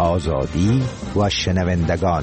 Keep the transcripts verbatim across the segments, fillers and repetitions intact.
آزادی و شنوندگان.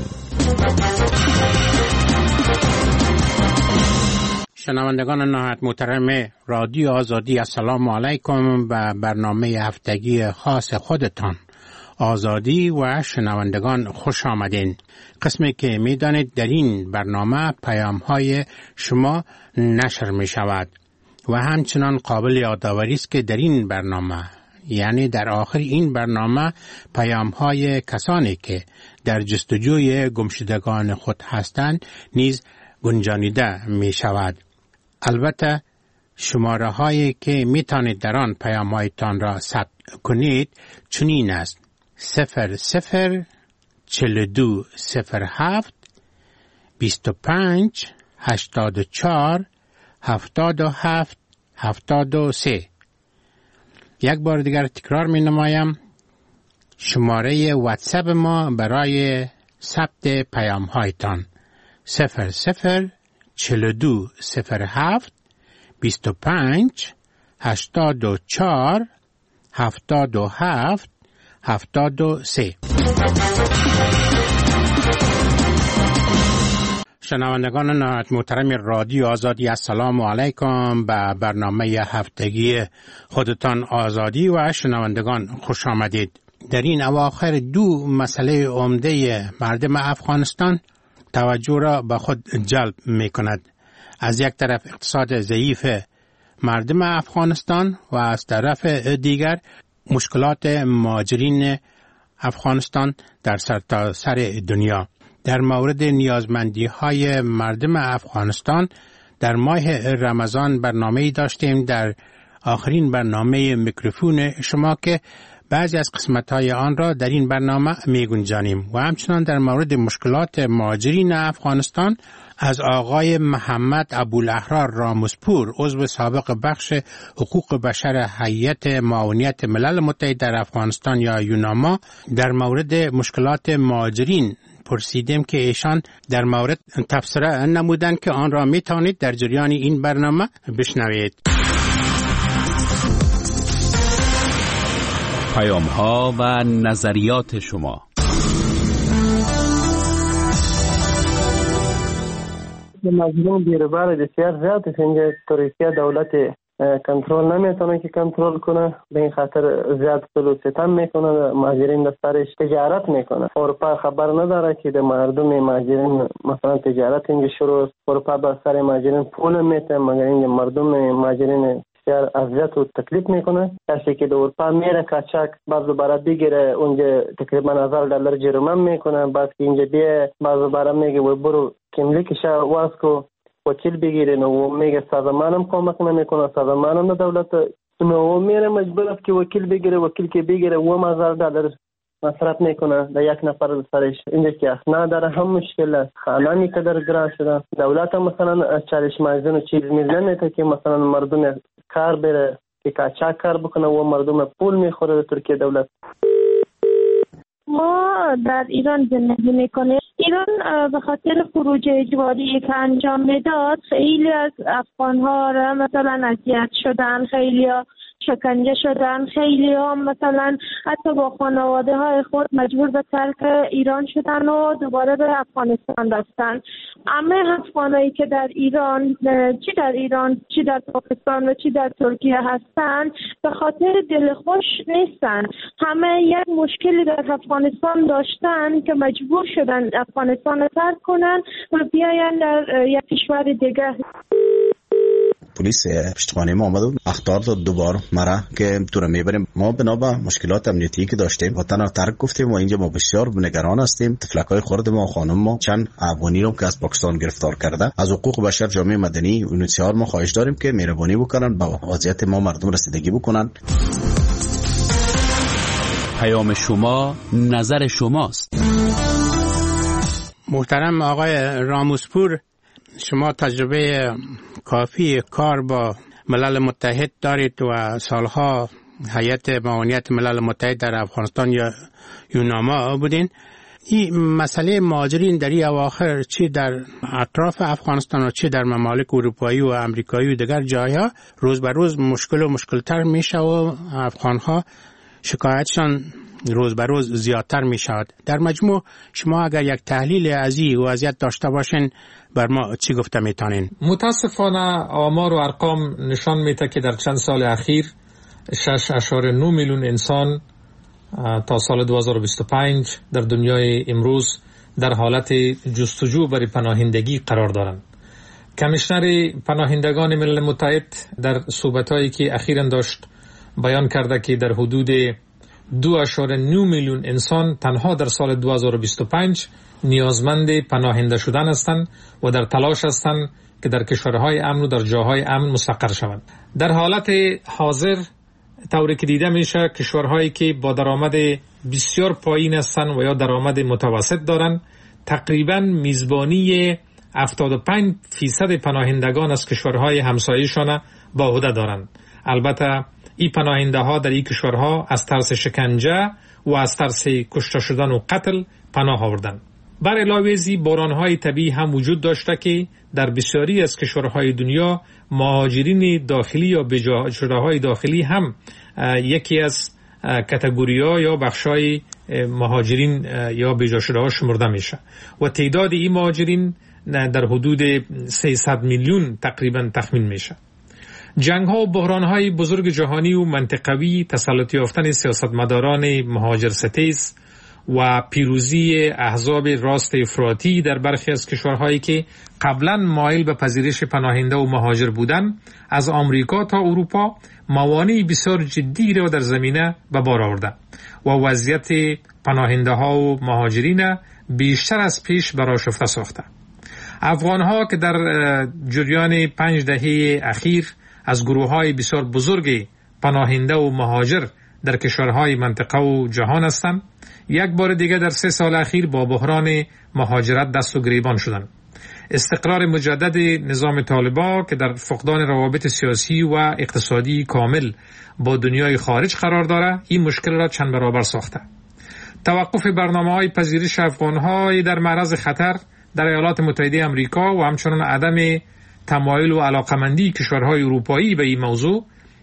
شنوندگان نهایت محترم رادیو آزادی، السلام علیکم و برنامه هفتگی خاص خودتان آزادی و شنوندگان خوش آمدین. قسمی که می دانید در این برنامه پیام های شما نشر می شود و همچنان قابل یادآوری است که در این برنامه، یعنی در آخر این برنامه، پیام های کسانی که در جستجوی گمشدگان خود هستند نیز گنجانیده می شود. البته شماره هایی که می توانید در آن پیام هایتان را ثبت کنید چنین است: صفر صفر چهل و دو صفر هفت بیست و پنج هشتاد و چهار هفتاد و هفت هفتاد و سه. یک بار دیگر تکرار می نمایم: شماره واتساپ ما برای ثبت پیام هایتان صفر صفر چهل و دو صفر هفت بیست و پنج هشتاد و چهار هفتاد و هفت هفتاد و سه. شنوندگان نهایت محترم رادیو آزادی، السلام علیکم. به برنامه هفتگی خودتان آزادی و شنوندگان خوش آمدید. در این اواخر دو مسئله عمده مردم افغانستان توجه را به خود جلب می کند. از یک طرف اقتصاد ضعیف مردم افغانستان و از طرف دیگر مشکلات مهاجرین افغانستان در سرتاسر دنیا. در مورد نیازمندی های مردم افغانستان در ماه رمضان برنامه‌ای داشتیم، در آخرین برنامه میکروفون شما، که بعضی از قسمت‌های آن را در این برنامه می‌گنجانیم و همچنان در مورد مشکلات مهاجرین افغانستان از آقای محمد ابوالاحرار راموسپور، عضو سابق بخش حقوق بشر هیئت معاونیت ملل متحد در افغانستان یا یوناما، در مورد مشکلات مهاجرین پرسیدیم که ایشان در مورد تبصره نمودند که آن را می‌توانید در جریان این برنامه بشنوید. پیام ها و نظریات شما. مجموع بیروبار بسیار زیاد است. اینجا ترکیه دولت کنترل نمیتونه که کنترل کنه، به این خاطر زیاد ظلم و ستم میکنه، مهاجرین دسترش تجارت میکنه. اروپا خبر نداره که در مردم مهاجرین مثلا تجارت اینجا شروع است. اروپا به سر مهاجرین پول میته، مگر اینجا مردم مهاجرین بسیار اذیت و تکلیف میکنه. کسی که در اروپا میره کاچاک بعد دوباره بگیره اونجا تقریبا هزار دلار جریمه میکنه، بعد که اینجا بیه بعد دوباره میگه و برو کملیکش واس کو وکیل بگیره، نو میگه سازمانم کمک نمیکنه، سازمانم دولت، نو میره مجبور است که وکیل بگیره، وکیل که بگیره و هزار دلار مصرف میکنه در یک نفر سرش. اینجا که اخنا داره هم مشکل است، خانه قدر گران شده. دولت هم مثلا چالش مازن و چیز میزنه که مثلا مردم کار بره که کاچاک کار بکنه و مردم پول میخوره در ترکیه دولت. ما در ایران زندگی میکنیم. ایران به خاطر خروج اجباری که انجام میداد خیلی از افغان‌ها را مثلا اذیت شدن، خیلی شکنجه شدن، خیلی هم مثلا حتی با خانواده های خود مجبور به ترک ایران شدن و دوباره به افغانستان رفتن. همه افغانایی که در ایران، چی در ایران، چی در پاکستان و چی در ترکیه هستن، به خاطر دلخوش نیستن. همه یک مشکلی در افغانستان داشتن که مجبور شدن افغانستان رو ترک کنن و بیاین در یک کشور دیگه. پلیس پشتخانه ما آمد و اخطار داد دوبار مرا که تو رو میبریم. ما بنا به مشکلات امنیتی که داشتیم وطن رو ترک گفتیم و اینجا ما بسیار نگران هستیم. تفلکای خورد ما و خانم ما چند افغانی رو که از پاکستان گرفتار کرده، از حقوق بشر جامعه مدنی اونسیار ما خواهش داریم که مهربانی بکنن با وضعیت ما مردم رسیدگی بکنن. پیام شما نظر شماست. محترم آقای راموسپور، شما تجربه کافی کار با ملل متحد دارید و سالها هیئت معاونیت ملل متحد در افغانستان یا یوناما بودین. این مسئله مهاجرین در این اواخر چی در اطراف افغانستان و چی در ممالک اروپایی و امریکایی و دیگر جایها روز به روز مشکل و مشکلتر میشه و افغانها شکایتشان روز به روز زیادتر می شود. در مجموع شما اگر یک تحلیل از این وضعیت داشته باشین بر ما چی گفته میتونین؟ متاسفانه آمار و ارقام نشان میده که در چند سال اخیر شش اشاره نه میلیون انسان تا سال دو هزار و بیست و پنج در دنیای امروز در حالت جستجو برای پناهندگی قرار دارند. کمیشنر پناهندگان ملل متحد در صحبت‌هایی که اخیراً داشت بیان کرده که در حدود دو اشاره نه میلیون انسان تنها در سال دو هزار و بیست و پنج نیازمند پناهنده شدن هستند و در تلاش هستند که در کشورهای امن و در جاهای امن مستقر شوند. در حالت حاضر طوری که دیده میشه کشورهایی که با درآمد بسیار پایین هستند و یا درآمد متوسط دارند تقریباً میزبانی هفتاد و پنج فیصد پناهندگان از کشورهای همسایه‌شان با عهده دارند. البته این پناهنده ها در این کشورها از ترس شکنجه و از ترس کشته شدن و قتل پناه آوردند. بر علاوه ازی بحران‌های طبیعی هم وجود داشته که در بسیاری از کشورهای دنیا مهاجرین داخلی یا بجا شده‌های داخلی هم یکی از کاتگوری‌ها یا بخش‌های مهاجرین یا بجا شده‌ها شمرده میشه و تعداد این مهاجرین در حدود سیصد میلیون تقریبا تخمین میشه. جنگ ها و بحران های بزرگ جهانی و منطقوی، تسلط یافتن سیاستمداران مهاجر ستیز و پیروزی احزاب راست افراطی در برخی از کشورهایی که قبلا مایل به پذیرش پناهنده و مهاجر بودند از آمریکا تا اروپا موانع بسیار جدی را در زمینه به بار آورده و وضعیت پناهنده ها و مهاجرین بیشتر از پیش برآشفته ساخته. افغان ها که در جریان پنج دهه اخیر از گروه های بسیار بزرگ پناهنده و مهاجر در کشورهای منطقه و جهان هستند، یک بار دیگر در سه سال اخیر با بحران مهاجرت دست و گریبان شدند. استقرار مجدد نظام طالبان که در فقدان روابط سیاسی و اقتصادی کامل با دنیای خارج قرار دارد، این مشکل را چند برابر ساخته. توقف برنامه‌های پذیرش افغان‌های در معرض خطر در ایالات متحده آمریکا و همچنان عدم تمایل و علاقمندی کشورهای اروپایی به این موضوع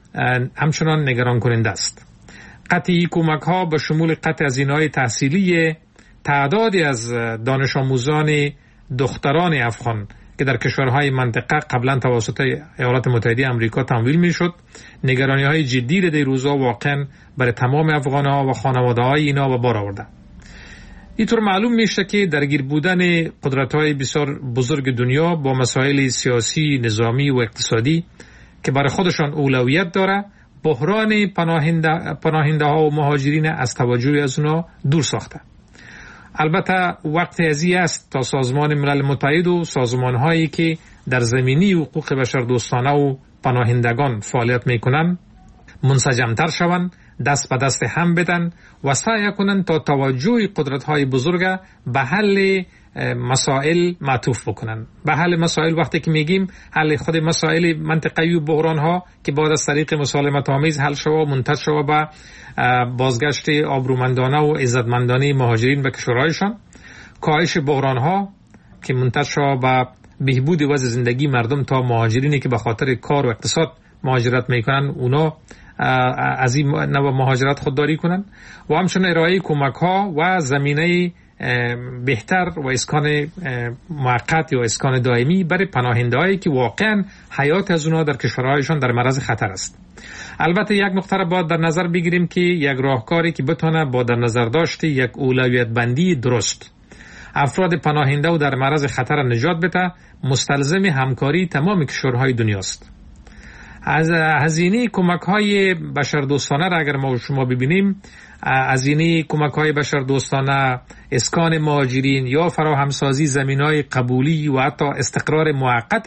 همچنان نگران کننده است. قطع این کمک‌ها به شمول قطع هزینه‌های تحصیلی تعدادی از دانش آموزان دختران افغان که در کشورهای منطقه قبلا توسط ایالات متحده آمریکا تمویل می‌شد، نگرانی‌های جدی را در روزها واقعاً برای تمام افغان‌ها و خانواده‌های اینا به بار آورده. اینطور معلوم میشه که درگیر بودن قدرت‌های بسیار بزرگ دنیا با مسائل سیاسی، نظامی و اقتصادی که برای خودشان اولویت داره، بحران پناهنده پناهنده ها و مهاجرین از توجه از اونا دور ساخته. البته وقت ازی است تا سازمان ملل متحد و سازمان‌هایی که در زمینه حقوق بشردوستانه و پناهندگان فعالیت میکنند منسجمتر شوند، دست به دست هم بدن و سعی کنند تا توجه قدرت‌های بزرگ به حل مسائل معطوف بکنن. به حل مسائل وقتی که میگیم حل خود مسائل منطقه‌ای و بحران‌ها که بعد از طریق مسالمت آمیز حل شود و منتج شود به بازگشت آبرومندانه و عزتمندانه مهاجرین به کشورهایشان، کاهش بحران‌ها که منتج شود به بهبود وضع زندگی مردم تا مهاجرینی که به خاطر کار و اقتصاد مهاجرت میکنن اونا از این نوع مهاجرت خودداری کنن و همچنین ارائه کمک ها و زمینه بهتر و اسکان موقت یا اسکان دائمی برای پناهنده هایی که واقعا حیات از اونها در کشورهایشان در معرض خطر است. البته یک نکته را باید در نظر بگیریم که یک راهکاری که بتونه با در نظر داشت یک اولویت بندی درست افراد پناهنده و در معرض خطر نجات بده مستلزم همکاری تمام کشورهای دنیاست. از هزینه کمک‌های بشردوستانه را اگر ما شما ببینیم، هزینه کمک‌های بشردوستانه، اسکان مهاجرین یا فراهمسازی زمین‌های قبولی و حتی استقرار موقت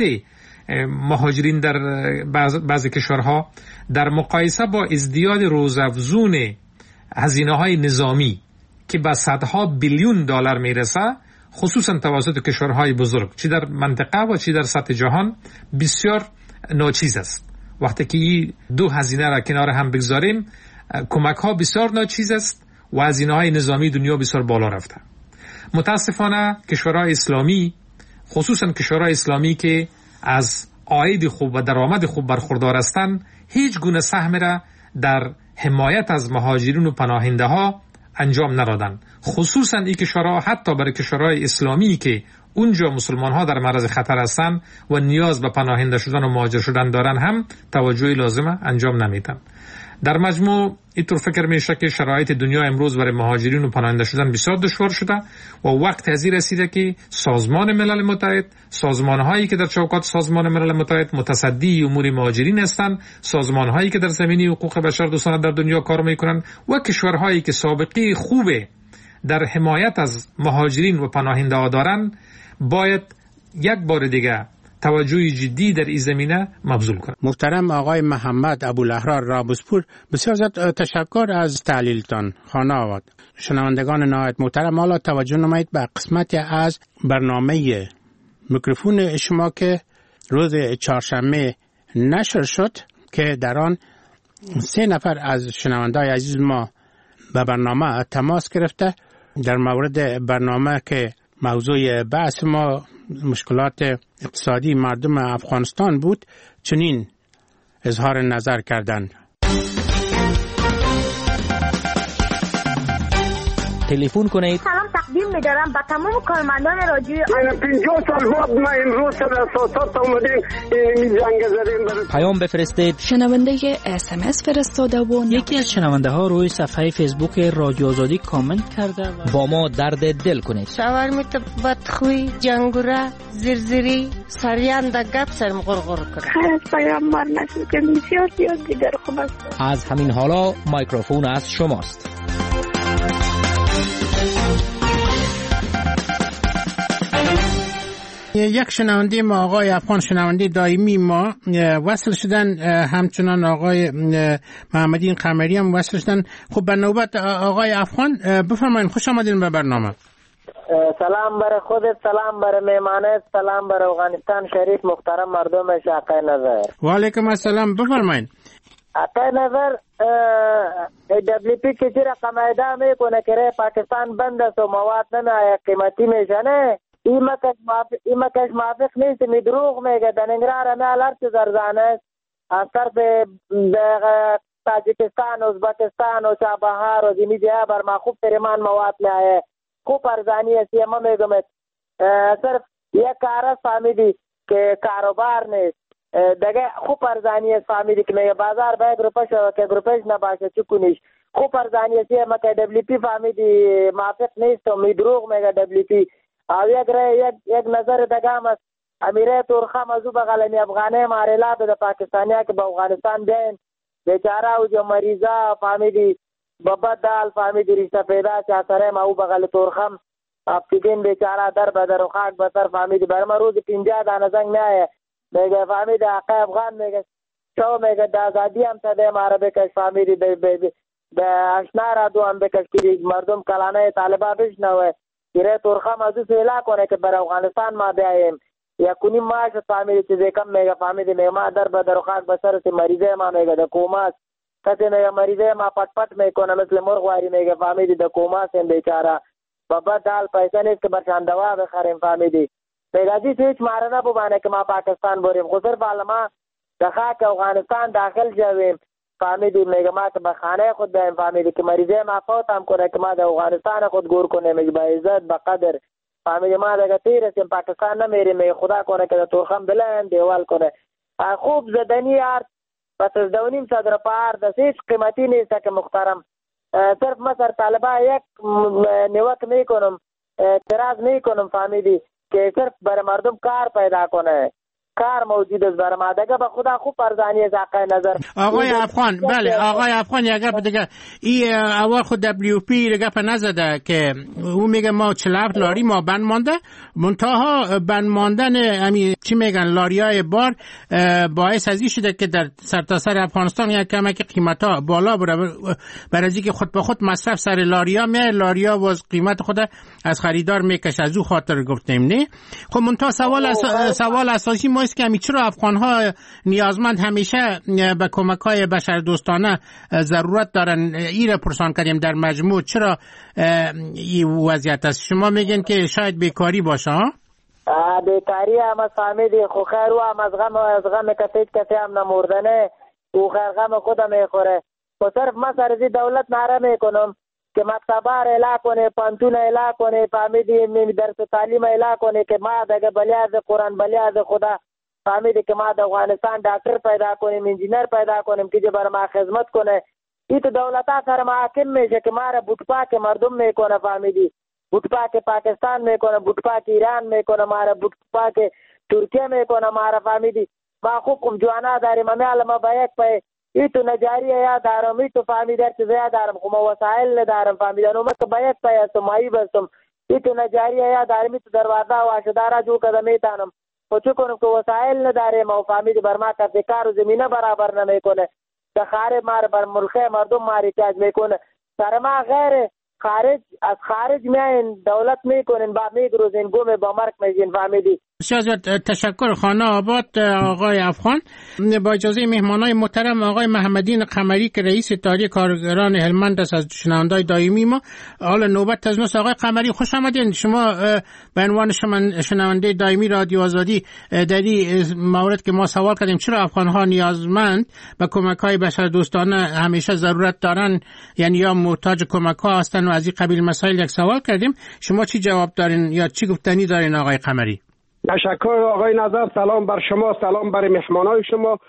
مهاجرین در بعضی کشورها در مقایسه با ازدیاد روزافزون هزینه‌های نظامی که به صدها بیلیون دلار میرسه، خصوصا توسط کشورهای بزرگ چی در منطقه و چی در سطح جهان، بسیار ناچیز است. وقتی که این دو هزینه را کنار هم بگذاریم، کمک ها بسیار ناچیز است و هزینه های نظامی دنیا بسیار بالا رفته. متاسفانه کشورهای اسلامی، خصوصا کشورهای اسلامی که از عاید خوب و درآمد خوب برخوردار هستند، هیچ گونه سهم را در حمایت از مهاجرین و پناهنده ها انجام ندادن. خصوصا این کشورها، حتی برای کشورهای اسلامی که اونجا مسلمان ها در معرض خطر هستند و نیاز به پناهنده شدن و مهاجر شدن دارن، هم توجهی لازمه انجام نمیدن. در مجموع اینطور فکر میشه که شرایط دنیا امروز برای مهاجرین و پناهنده شدن بسیار دشوار شده و وقت از این رسیده که سازمان ملل متحد، سازمان‌هایی که در چوکات سازمان ملل متحد متصدی امور مهاجرین هستند، سازمان‌هایی که در زمینه حقوق بشر دوستانه در دنیا کار میکنن و کشورهایی که سابقه خوبه در حمایت از مهاجرین و پناهنده ها دارن، باید یک بار دیگه توجه جدی در این زمینه مبذول کنند. محترم آقای محمد ابوالاحرار رابوسپور، بسیار زیاد تشکر از تحلیلتان. خانه آباد. شنوندگان نهایت محترم، حالا توجه نمایید به قسمتی از برنامه میکروفون شما که روز چهارشنبه نشر شد که در آن سه نفر از شنوندای عزیز ما به برنامه تماس گرفته در مورد برنامه که موضوع بحث ما مشکلات اقتصادی مردم افغانستان بود، چنین اظهار نظر کردند. تلفن کنید. سلام تقدیم می‌دارم به تمام کارمندان رادیوی. من پنجاه سال بعد ما امروز سر اساسات اومدیم این جنگ زدیم. پیام بفرستید. شنونده اس ام اس فرستاده و یکی از شنونده ها روی صفحه فیسبوک رادیو آزادی کامنت کرده و با ما درد دل کنید. شاورمیت بدخوی، جنگوره، زرزری، سریان دا گپ سرم غرغر کنه. از پیامبر نشد که بسیار زیاد دیگر خوب است. از همین حالا میکروفون از شماست. یک شنونده ما آقای افغان، شنونده دائمی ما وصل شدن، همچنان آقای محمدین قمری هم وصل شدن. خب به نوبت آقای افغان، بفرمایید. خوش آمدین به برنامه. سلام برای خودت، سلام برای میمانت، سلام برای افغانستان شریف، محترم مردمش. آقای نظر. و علیکم السلام، بفرمایید. آقای نظر، دبلیو پی که چی رقم ایده میکنه که پاکستان بند است و مواد نمیآید قیمتی میشنه، این مکش موافق نیست، می دروغ میگه. در ننگرهار همه الارت زرزانه است از طرف تاجیکستان، ازبکستان و چابهار و زمین جهه بر ما خوب تریمان مواد میآید، خوب ارزانی است. ما میگم صرف یک کار است فهمیدی که کاروبار نیست دیگه، خوب ارزانی است فهمیدی که میگه بازار به یک روپه شو که یک روپهش نباشه چی کنیش. خوب ارزانی است ما که دبلیو پی فهمیدی موافق نیست و می دروغ میگه دبلیو پی. او یک یک یک نظر دگام است امیره تورخم ازو بغلنی افغانه مارلا به پاکستانیا که به افغانستان دین بیچاره او جو مریضا فهمیدی بابا دال فهمیدی رشته پیدا چا سره ما او بغل تورخم افتیدین بیچاره در بدر خاک بتر فهمیدی برما روز پنجاه دانه زنگ نه میگه فهمیدی آقا افغان میگه شو میگه د آزادی هم تده ماره بکش فهمیدی د اشنا را دو هم بکش که مردم کلانه طالبا بشنوه ایره تورخم ازو سیلا کنه که بر افغانستان ما بیاییم یا کنیم ماش فهمیدی چیزی کم میگه فهمیدی میگه ما در بدر خاک بسر سی مریضه ما میگه د کوماس کسی میگه مریضه ما پت پت میکنه مثل مرغواری میگه فهمیدی د کوماس هم بیچاره بابا دال پیسه نیست که برشان دوا بخریم فهمیدی میگه ازی هیچ ماره نبوبانه که ما پاکستان بریم خود صرف علما د خاک افغانستان داخل جویم فهمیدی میگه ما که به خانه خود بیم فهمیدی که مریضه ما فوت هم کنه که ما در افغانستان خود گور کنه میگه با عزت با قدر فهمیدی ما دیگه تیر سیم پاکستان نمیریم میگه خدا کنه که در تورخم بلند دیوال کنه خوب زدنی آرد پس از دونیم صدر پار دست هیچ قیمتی نیست که محترم صرف ما سر طالبا یک نیوک میکنم اعتراض میکنم فهمیدی که صرف برای مردم کار پیدا کنه کار موجود است برای ما دیگه به خدا خوب ارزانی است آقای نظر. آقای افغان بله آقای افغان یک گپ دیگه ای اول خود دبلیو پی گپ نزده که او میگه ما چهل و هفت لاری ما بند مانده منتها بند ماندن همین چی میگن لاریای بار باعث ازی شده که در سرتاسر افغانستان یک کمک قیمتا بالا بره برای اینکه خود به خود مصرف سر لاریا میاد لاریا واز قیمت خود از خریدار میکشه از او خاطر گفتیم نه. خب منتها سوال اس... سوال اساسی ما است که چرا افغان‌ها نیازمند همیشه به کمک‌های بشر دوستانه ضرورت دارن. این را پرسان کردیم در مجموع چرا این وضعیت است. شما میگین که شاید بیکاری باشه ها؟ بیکاری هم فهمیدی خو خیر و هم از غم و از غم کسیج کسی هم نموردنه او خیر غم خودم میخوره و صرف ما سرزی دولت نعره میکنم که مکتبه را اعلا کنه، پانتون اعلا کنه، فهمیدی درس تعلیم اعلا کنه که ما دیگه بلیاز قرآن بلیاز خدا فهمیدی که ما د افغانستان ډاکټر پیدا کنیم، انجینر پیدا کنیم که بر ما خدمت کنه. این تو دولتا سر محاکم میشه که ما را بوتپاک مردم میکنه، فهمیدی بوتپاک پاکستان میکنه، بوتپاک ایران میکنه، ما را بوتپاک ترکیه میکنه، ما را فهمیدی ما خوب کم جوانا داریم، امی علما بایک پای ای تو نجاری یا دارم، ای تو فهمیدی هر چیز یا دارم، خب وسائل ندارم، فهمیدی انو مت بایک پای هستم، مایی بستم، ای تو نجاری یا دارم، ای تو دروازه واشدارا جو کده میتانم، خب چو کنم که وسائل نداریم و فهمیدی بر ما کسی کار و زمینه برابر نمیکنه، دخاره مار بر ملخه مردم ماری تاج میکنه، سر ما غیر خارج از خارج میاین دولت میکنین با میگروزین گم با مرک میگین، فهمیدی. بسیار تشکر. خانه آباد آقای افغان. با اجازه مهمانای محترم آقای محمدین قمری که رئیس اتحادیه کارگران هلمند است از شنوندای دائمی ما، حالا نوبت از ماست. آقای قمری خوش آمدین. شما به عنوان شنونده دائمی رادیو آزادی در این مورد که ما سوال کردیم چرا افغان‌ها نیازمند به کمک‌های بشردوستانه همیشه ضرورت دارن، یعنی یا محتاج کمک‌ها هستن و از این قبیل مسائل یک سوال کردیم، شما چی جواب دارین یا چی گفتنی دارین آقای قمری؟ تشکر آقای نظر، سلام بر شما، سلام بر مهمانای شما.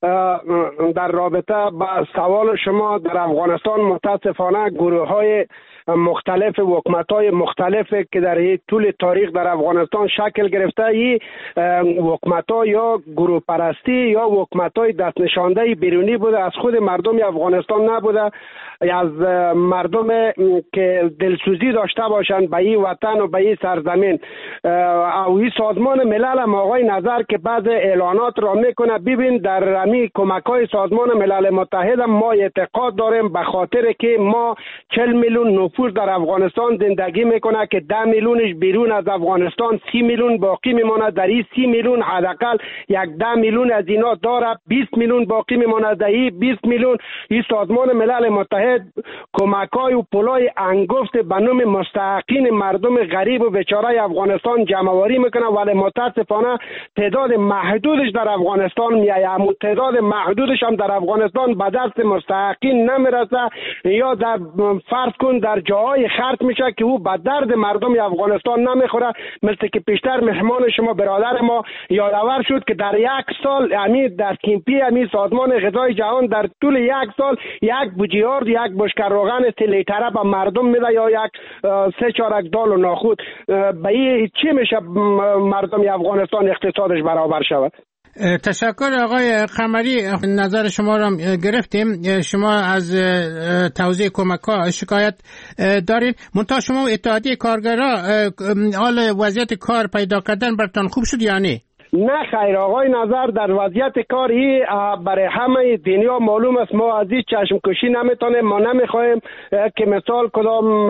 در رابطه با سوال شما، در افغانستان متاسفانه گروه های مختلف و حکومت‌های مختلف که در طول تاریخ در افغانستان شکل گرفته، این حکومت‌ها یا گروه پرستی یا حکومت‌های دست نشانده بیرونی بوده، از خود مردم افغانستان نبوده، از مردم که دلسوزی داشته باشند به این وطن و به این سرزمین. او این سازمان ملل هم آقای نظر که بعض اعلانات را میکنه، ببین در امی کمک‌های سازمان ملل متحد ما اعتقاد داریم به خاطر که ما چهل میلیون نفوس در افغانستان زندگی میکنه که ده میلیونش بیرون از افغانستان، سی میلیون باقی میمونه. در این سی میلیون حداقل یک ده میلیون از اینا داره، بیست میلیون باقی میمونه. در این بیست میلیون این سازمان ملل متحد کمک‌های و پولای انگفت به نام مستحقین مردم غریب و بیچاره افغانستان جمع‌آوری میکنه، ولی متاسفانه تعداد محدودش در افغانستان میایه، اما تعداد محدودش هم در افغانستان به دست مستحقین نمیرسه، یا در فرض کن در جاهای خرج میشه که او به درد مردم افغانستان نمیخوره. مثل که پیشتر مهمان شما برادر ما یادآور شد که در یک سال امی در کیمپی امی سازمان غذای جهان در طول یک سال یک بوجیارد یک بشکر روغن سه لیتره به مردم میده یا یک سه چارک دال و ناخود. به این چی میشه مردم افغانستان اقتصادش برابر شود؟ تشکر آقای قمری، نظر شما را گرفتیم. شما از توزیع کمک‌ها شکایت دارید، منتها شما اتحادیه کارگرها حال وضعیت کار پیدا کردن برتان خوب شد یا نه؟ نه خیر آقای نظر، در وضعیت کاری برای همه دنیا معلوم است، ما از این چشم کشی نمیتونیم، ما نمیخوایم که مثال کدام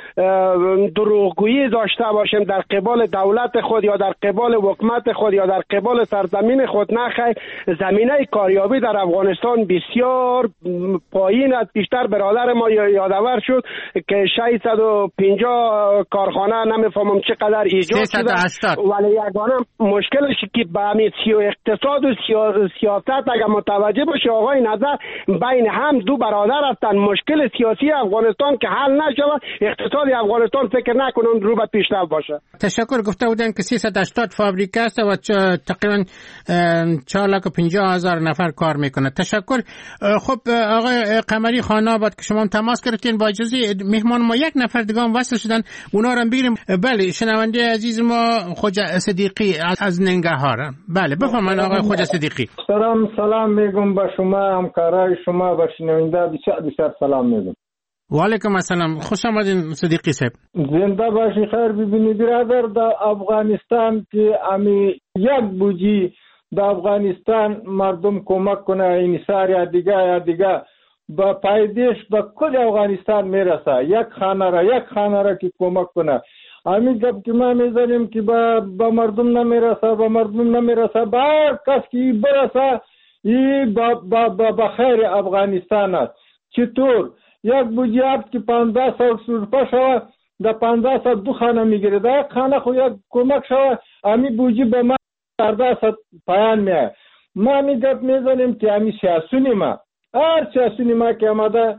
دروغگویی داشته باشیم در قبال دولت خود یا در قبال حکومت خود یا در قبال سرزمین خود. نه خیر، زمینه کاریابی در افغانستان بسیار پایین است. بیشتر برادر ما یادآور شد که ششصد و پنجاه کارخانه نمیفهمم چقدر ایجاد شده، ولی یگانه مشکلش که به همین سی و اقتصاد و سیاست اگر متوجه باشه آقای نظر، بین هم دو برادر هستند. مشکل سیاسی افغانستان که حل نشود، اقتصاد افغانستان فکر نکنم رو به پیشرفت باشه. تشکر. گفته بودن که سیصد و هشتاد فابریکه است و تقریبا چهار لاک و پنجاه هزار نفر کار میکنه. تشکر. خب آقای قمری خانه آباد که شما تماس گرفتین، با اجازه مهمان ما یک نفر دیگه هم وصل شدن، اونا رو بگیریم. بله، شنونده عزیز ما خواجه صدیقی از ننگرهار. بله بفرمایید آقای خواجه صدیقی. سلام سلام میگم به شما، همکارای شما، به شنونده بسیار بسیار سلام میگم. و علیکم السلام، خوش آمدین صدیقی صاحب. زنده باشی. خیر ببینید برادر، در افغانستان که امی یک بوجی در افغانستان مردم کمک کنه، این سر یا دیگه یا دیگه با پایدیش به کل افغانستان میرسه، یک خانه را یک خانه را که کمک کنه. همین گپ که ما میزنیم که با, با مردم نمیرسه، با مردم نمیرسه، با هر کس که برسه این با, با, با, با خیر افغانستان است. چطور؟ یک بوجیارد که پانزده سال سرپا شود، در پانزده سال دو خانه میگیره، در یک خانه خو یک کمک شود، همین بوجی به ما چهارده سال پایان میاد. ما همین گپ میزنیم که همین سیاسونی ما، هر سیاسونی ما که آمده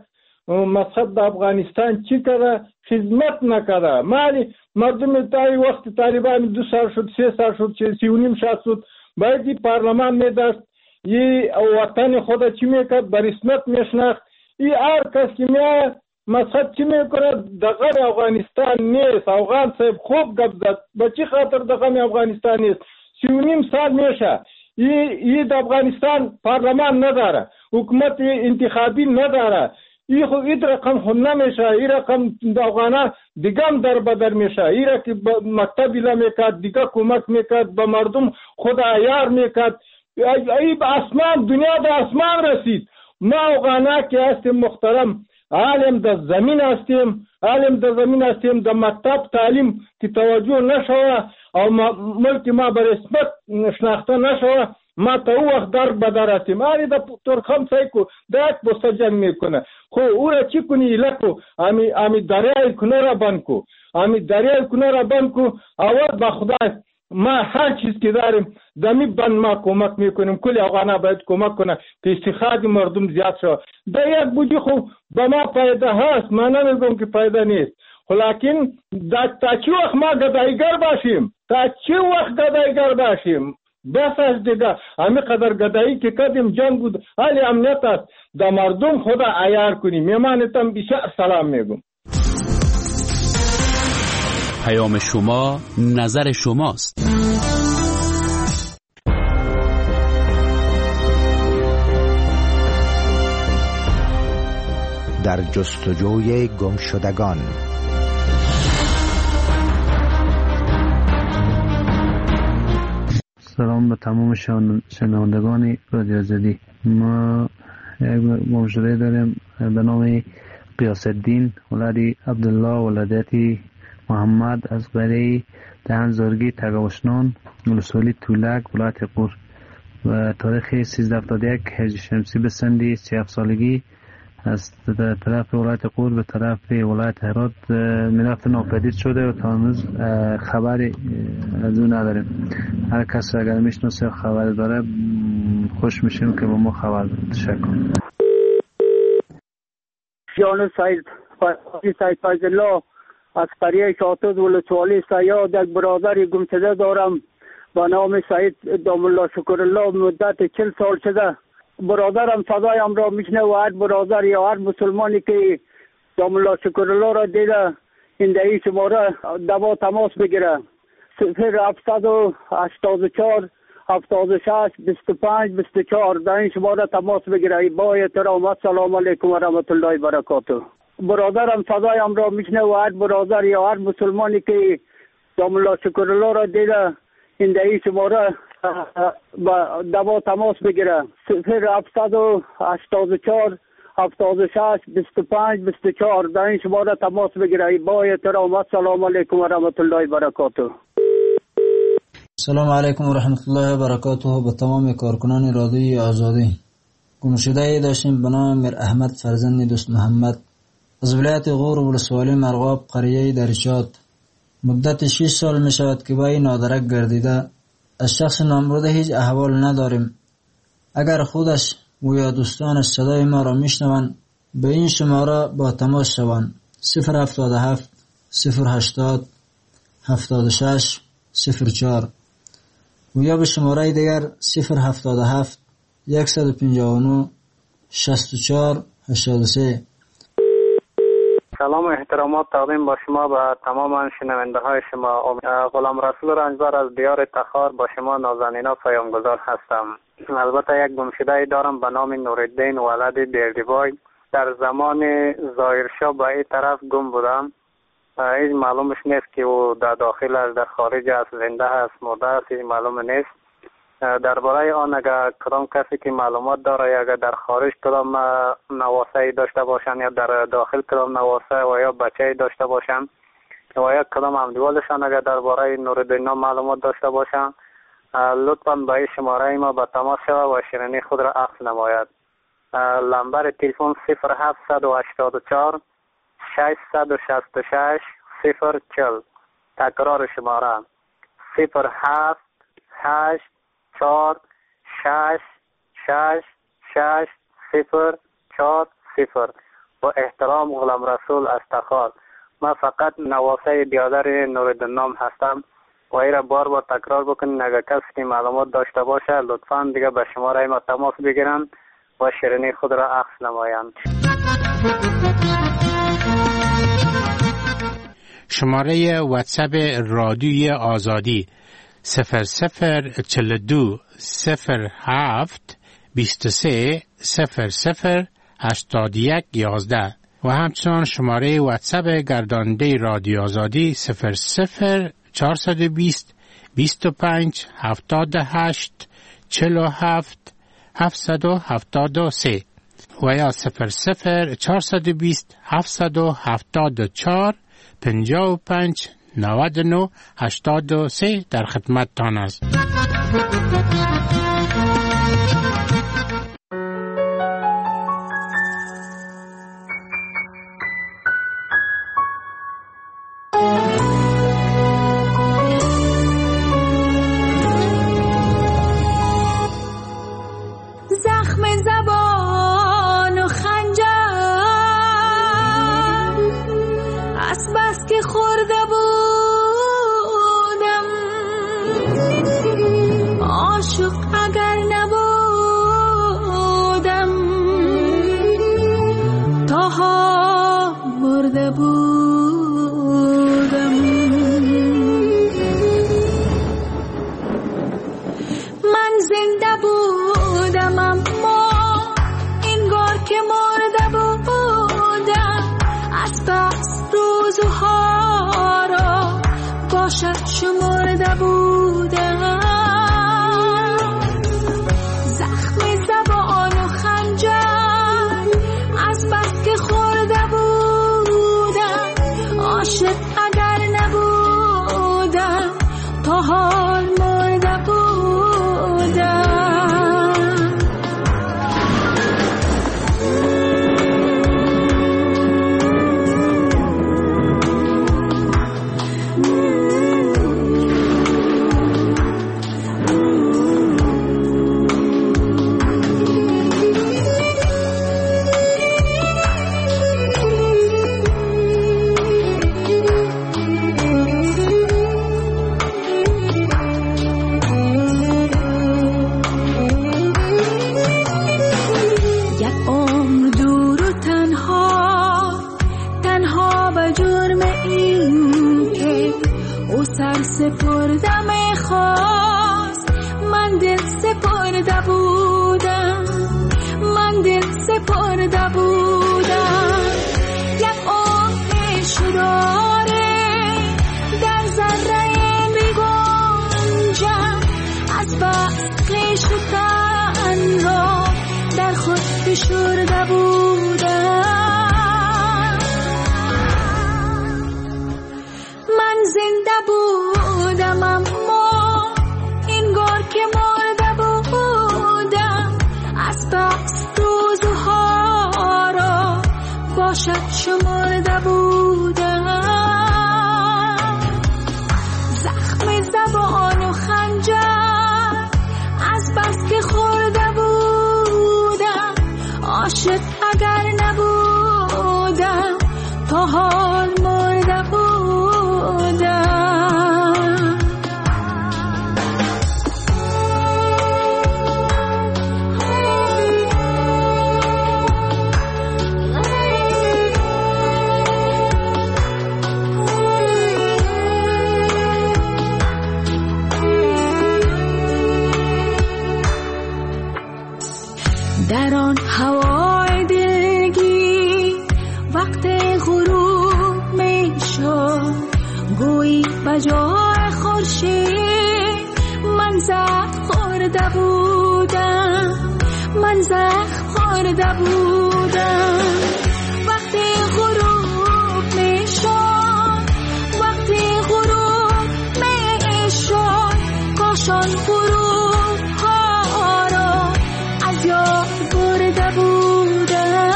مذهب در افغانستان چی کرده؟ خدمت نکرده. مالی مردم تایی وقت طالبان دو سال شد، سه سال شد، سی و نیم سال شد، باید این پارلمان میداشت، یه وطن خود چی میکرد؟ به رسمیت میشناخت. این هر کس که میاد مذهب چی میکنه؟ دغم افغانستان نیست. افغان صاحب خوب گپ زد. به چی خاطر دغم افغانستان نیست؟ سی و نیم سال میشه این در افغانستان پارلمان نداره، حکومت انتخابی نداره. این خود این رقم خود نمیشه. این رقم در افغانان دیگه هم در بدر میشه. این را که مکتب ایلا میکرد، دیگه کمک میکرد، به مردم خود عیار میکرد. ای به اسمان، دنیا در اسمان رسید. ما افغانا که هستیم محترم، عالم در زمین هستیم، عالم در زمین هستیم، در مکتب تعلیم که توجه نشوه او ملک ما به رسمیت شناخته نشوه، ما تا او وقت در بدر هستیم. آری در ترخم سایی که در یک بسته جنگ میکنه. خو او را چی کنی ایلکو؟ امی, امی دریای کنه را بند کو، امی دریای کنه را بند کو. اول با خدای ما هر چیز که داریم دمی بند ما کمک میکنیم. کلی افغانا باید کمک کنه که استخراج مردم زیاد شد. در یک بودی خو با ما پایده هست، ما نمیگم که پایده نیست. لیکن تا چی وقت ما گدایگر باشیم؟ تا چی وقت گدایگر باشیم؟ بس از دیگه همین قدر گدایی که کردیم جنگ بود، حالی امنیت است. در مردم خدا عیار کنیم. میمانتم بسیار سلام میگم. پیام شما نظر شماست. در جستجوی گمشدگان. سلام به تمام شنوندگان رادیو آزادی. ما یک گمشده داریم به نام قیاس الدین ولدی عبدالله ولادتی محمد از قریه دهن زارگی تگاوشنان ولسوالی تولک ولایت قور و تاریخ سیزده هفتاد و یک هجری شمسی به سندی سی و هفت سالگی از طرف ولایت قور به طرف ولایت هرات میرفت ناپدید شده و تا هنوز خبری از اون نداریم. هر کس اگر میشناسه خبر داره خوش میشیم که با ما خبر بده. تشکر. جان سید سید فیض الله از قریه شاتوز ولسوالی سیاد یک برادر گمشده دارم با نام سید دام الله شکر الله. مدت چل سال شده برادرم صدایم را میشنه و هر برادر یا هر مسلمانی که دام الله شکر الله را دیده این دهی شماره دوا تماس بگیره. صفر هفتصد و هشتاد و چهار هفتاد و شش بیست و پنج بیست و چهار در این شماره تماس بگیره. با احترام السلام علیکم و رحمت الله و برکاته. برادرم صدایم را میشنه و هر برادر یا هر مسلمانی که دام الله شکر الله را دیده این دهی شماره با دوا تماس بگیره. صفر هفتصد و هشتاد و چهار هفتاد و شش بیست و پنج بیست و چهار در این شماره تماس بگیره. با احترام السلام علیکم و رحمت الله و برکاته. سلام علیکم و رحمت الله و برکاته. به تمام کارکنان رادیوی آزادی. گمشده داشتیم به نام میر احمد فرزند دوست محمد از ولایت غور ولسوالی مرغاب قریه دریچات. مدت شش سال می شود که با این نادرک گردیده. از شخص نامبرده هیچ احوال نداریم. اگر خودش و یا دوستانش صدای ما را میشنوند به این شماره با تماس شوند. صفر هفتاد و هفت صفر هشتاد هفتاد و شش صفر چهار و یا به شماره دیگر صفر هفتاد و هفت صد و پنجاه و نه شصت و چهار هشتاد و سه. سلام و احترامات تقدیم با شما به تمام شنونده های شما. غلام رسول رنجبر از دیار تخار با شما نازنینا پیامگذار هستم. البته یک گمشده دارم به نام نورالدین ولد بیردیبای. در زمان ظاهرشاه به این طرف گم بودم. هیچ معلومش نیست که او در داخل است در خارج است، زنده است مرده است، هیچ معلوم نیست. درباره آن اگر کدام کسی که معلومات داره یا اگر در خارج کدام نواسه داشته باشن یا در داخل کدام نواسه و یا بچه داشته باشن و یا کدام همدیوالشان اگر درباره نورالدین معلومات داشته باشن لطفاً به این شماره ما به تماس شود و شیرینی خود را عکس نماید. نمبر تلفن صفر هفتصد و هشتاد و چهار ششصد و شصت و شش صفر چهل. تکرار شماره صفر هفت هشت چهار شش شش شش صفر چهار صفر. با احترام غلام رسول از تخار. من فقط نواسه بیادر نورالدین نام هستم و ایره بار بار تکرار بکنین اگر کسی که معلومات داشته باشه لطفاً دیگه به شماره ما تماس بگیرن و شیرینی خود را عکس نمایند. شماره واتساپ رادیوی آزادی صفر صفر چهل و دو صفر هفت بیست و سه صفر صفر هشتاد و یک یازده و همچنان شماره واتساپ گرداننده رادیو آزادی صفر صفر چهارصد و بیست بیست و پنج هفتاد و هشت چهل و هفت هفتصد و هفتاد و سه و یا صفر صفر چهارصد و بیست هفتصد و هفتاد و چهار پنجاه و پنج نود و نه هشتاد و سه در خدمت تان است. در آن هوای دلگی وقت غروب می شد گویی بجای خورشید من زخم خورده بودم من زخم خورده بودم وقتی غروب می شد وقتی غروب می شد کاشان غروب ها را از یاد برده بودم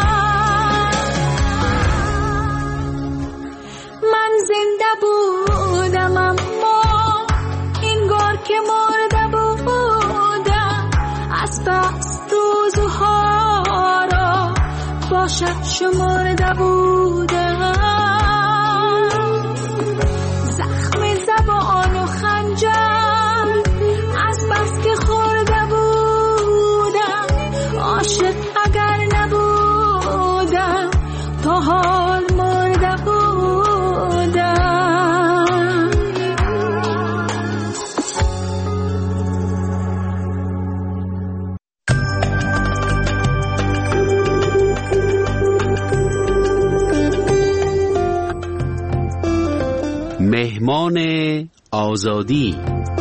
من زنده بودم اما اینگار که مرده بودم از بس روزها را با عاشق شمرده بودم، زخم زبان و خنجر از بس که خورده بودم، عاشق اگر نبودم تا حال مرده بودم. مهمان آزادی.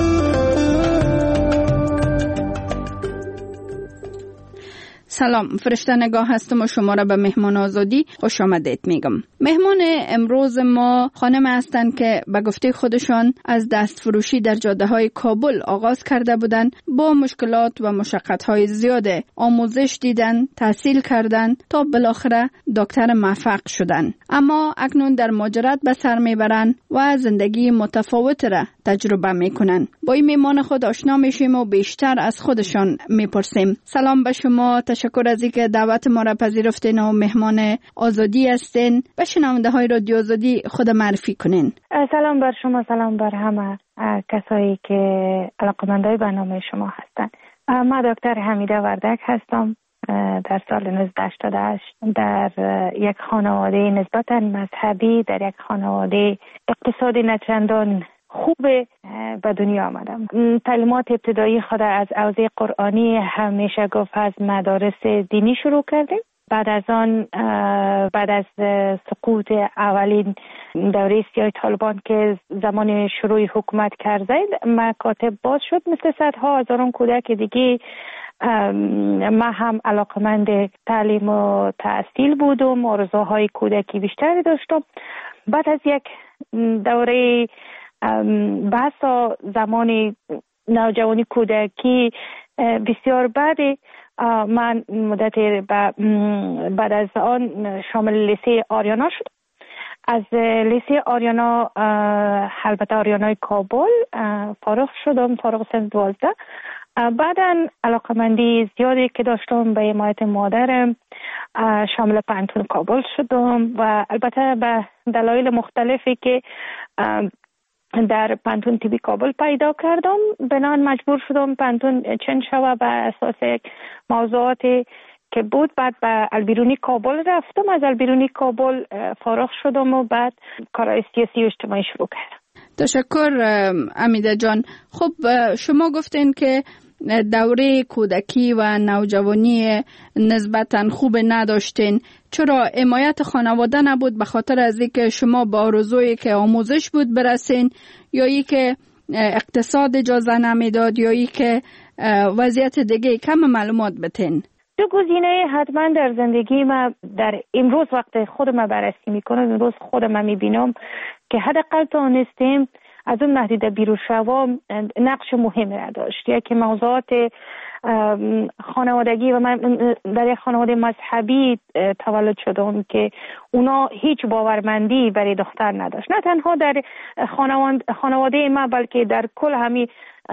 سلام، فرشته نگاه هستم و شما را به مهمان آزادی خوش آمدید میگم. مهمان امروز ما خانم هستند که به گفته خودشان از دست فروشی در جاده های کابل آغاز کرده بودند، با مشکلات و مشقت های زیاده آموزش دیدن، تحصیل کردن تا بالاخره دکتر موفق شدن، اما اکنون در مهاجرت به سر میبرن و زندگی متفاوت را تجربه میکنن. با این مهمان خود آشنا میشیم و بیشتر از خودشان میپرسیم. سلام به شما، تشکر از اینکه دعوت ما را پذیرفتین و مهمان آزادی هستین. به شنونده های رادیو آزادی خود معرفی کنین. سلام بر شما، سلام بر همه کسایی که علاقه‌مندای برنامه شما هستن. من دکتر حمیده وردک هستم. در سال نوزده هشتاد و هشت در یک خانواده نسبتا مذهبی، در یک خانواده اقتصادی نچندان خوب به دنیا آمدم. تعلیمات ابتدایی خود از حوزه قرآنی همیشه گفت از مدارس دینی شروع کردیم. بعد از آن بعد از سقوط اولین دوره سیاه طالبان که زمان شروع حکومت کرده، مکاتب باز شد مثل صدها هزاران کودک دیگه. ما هم علاقمند تعلیم و تحصیل بودم، آرزوهای کودکی بیشتری داشتم. بعد از یک دوره بحثا زمان نوجوانی کودکی بسیار بعد، من مدت بعد از آن شامل لیسه آریانا شد. از لیسه آریانا، البته آریانای کابل، فارغ شدم، فارغ سن دوازده. بعداً علاقمندی زیادی که داشتم به حمایت مادرم شامل پانتون کابل شدم و البته به دلایل مختلفی که در پانتون تیبی کابل پیدا کردم، بنان مجبور شدم پانتون چند شوه به اساس موضوعاتی که بود. بعد به البیرونی کابل رفتم، از البیرونی کابل فارغ شدم و بعد کارهای سیاسی و اجتماعی شروع کردم. تشکر امیده جان. خب شما گفتین که دوره کودکی و نوجوانی نسبتاً خوب نداشتین. چرا حمایت خانواده نبود؟ به خاطر از اینکه شما با آرزویی که آموزش بود برسین، یا ای که اقتصاد اجازه نمیداد، یا ای که وضعیت دیگه؟ کم معلومات بتین. دو گزینه حتما در زندگی ما در امروز وقت خودم بررسی میکنم، امروز خودم میبینم که حداقل تونستیم از اون محدوده بیرون شوم نقش مهمی را داشت. یکی موضوعات خانوادگی و من در یک خانواده مذهبی تولد شدم که اونا هیچ باورمندی برای دختر نداشت، نه تنها در خانواده ما بلکه در کل همین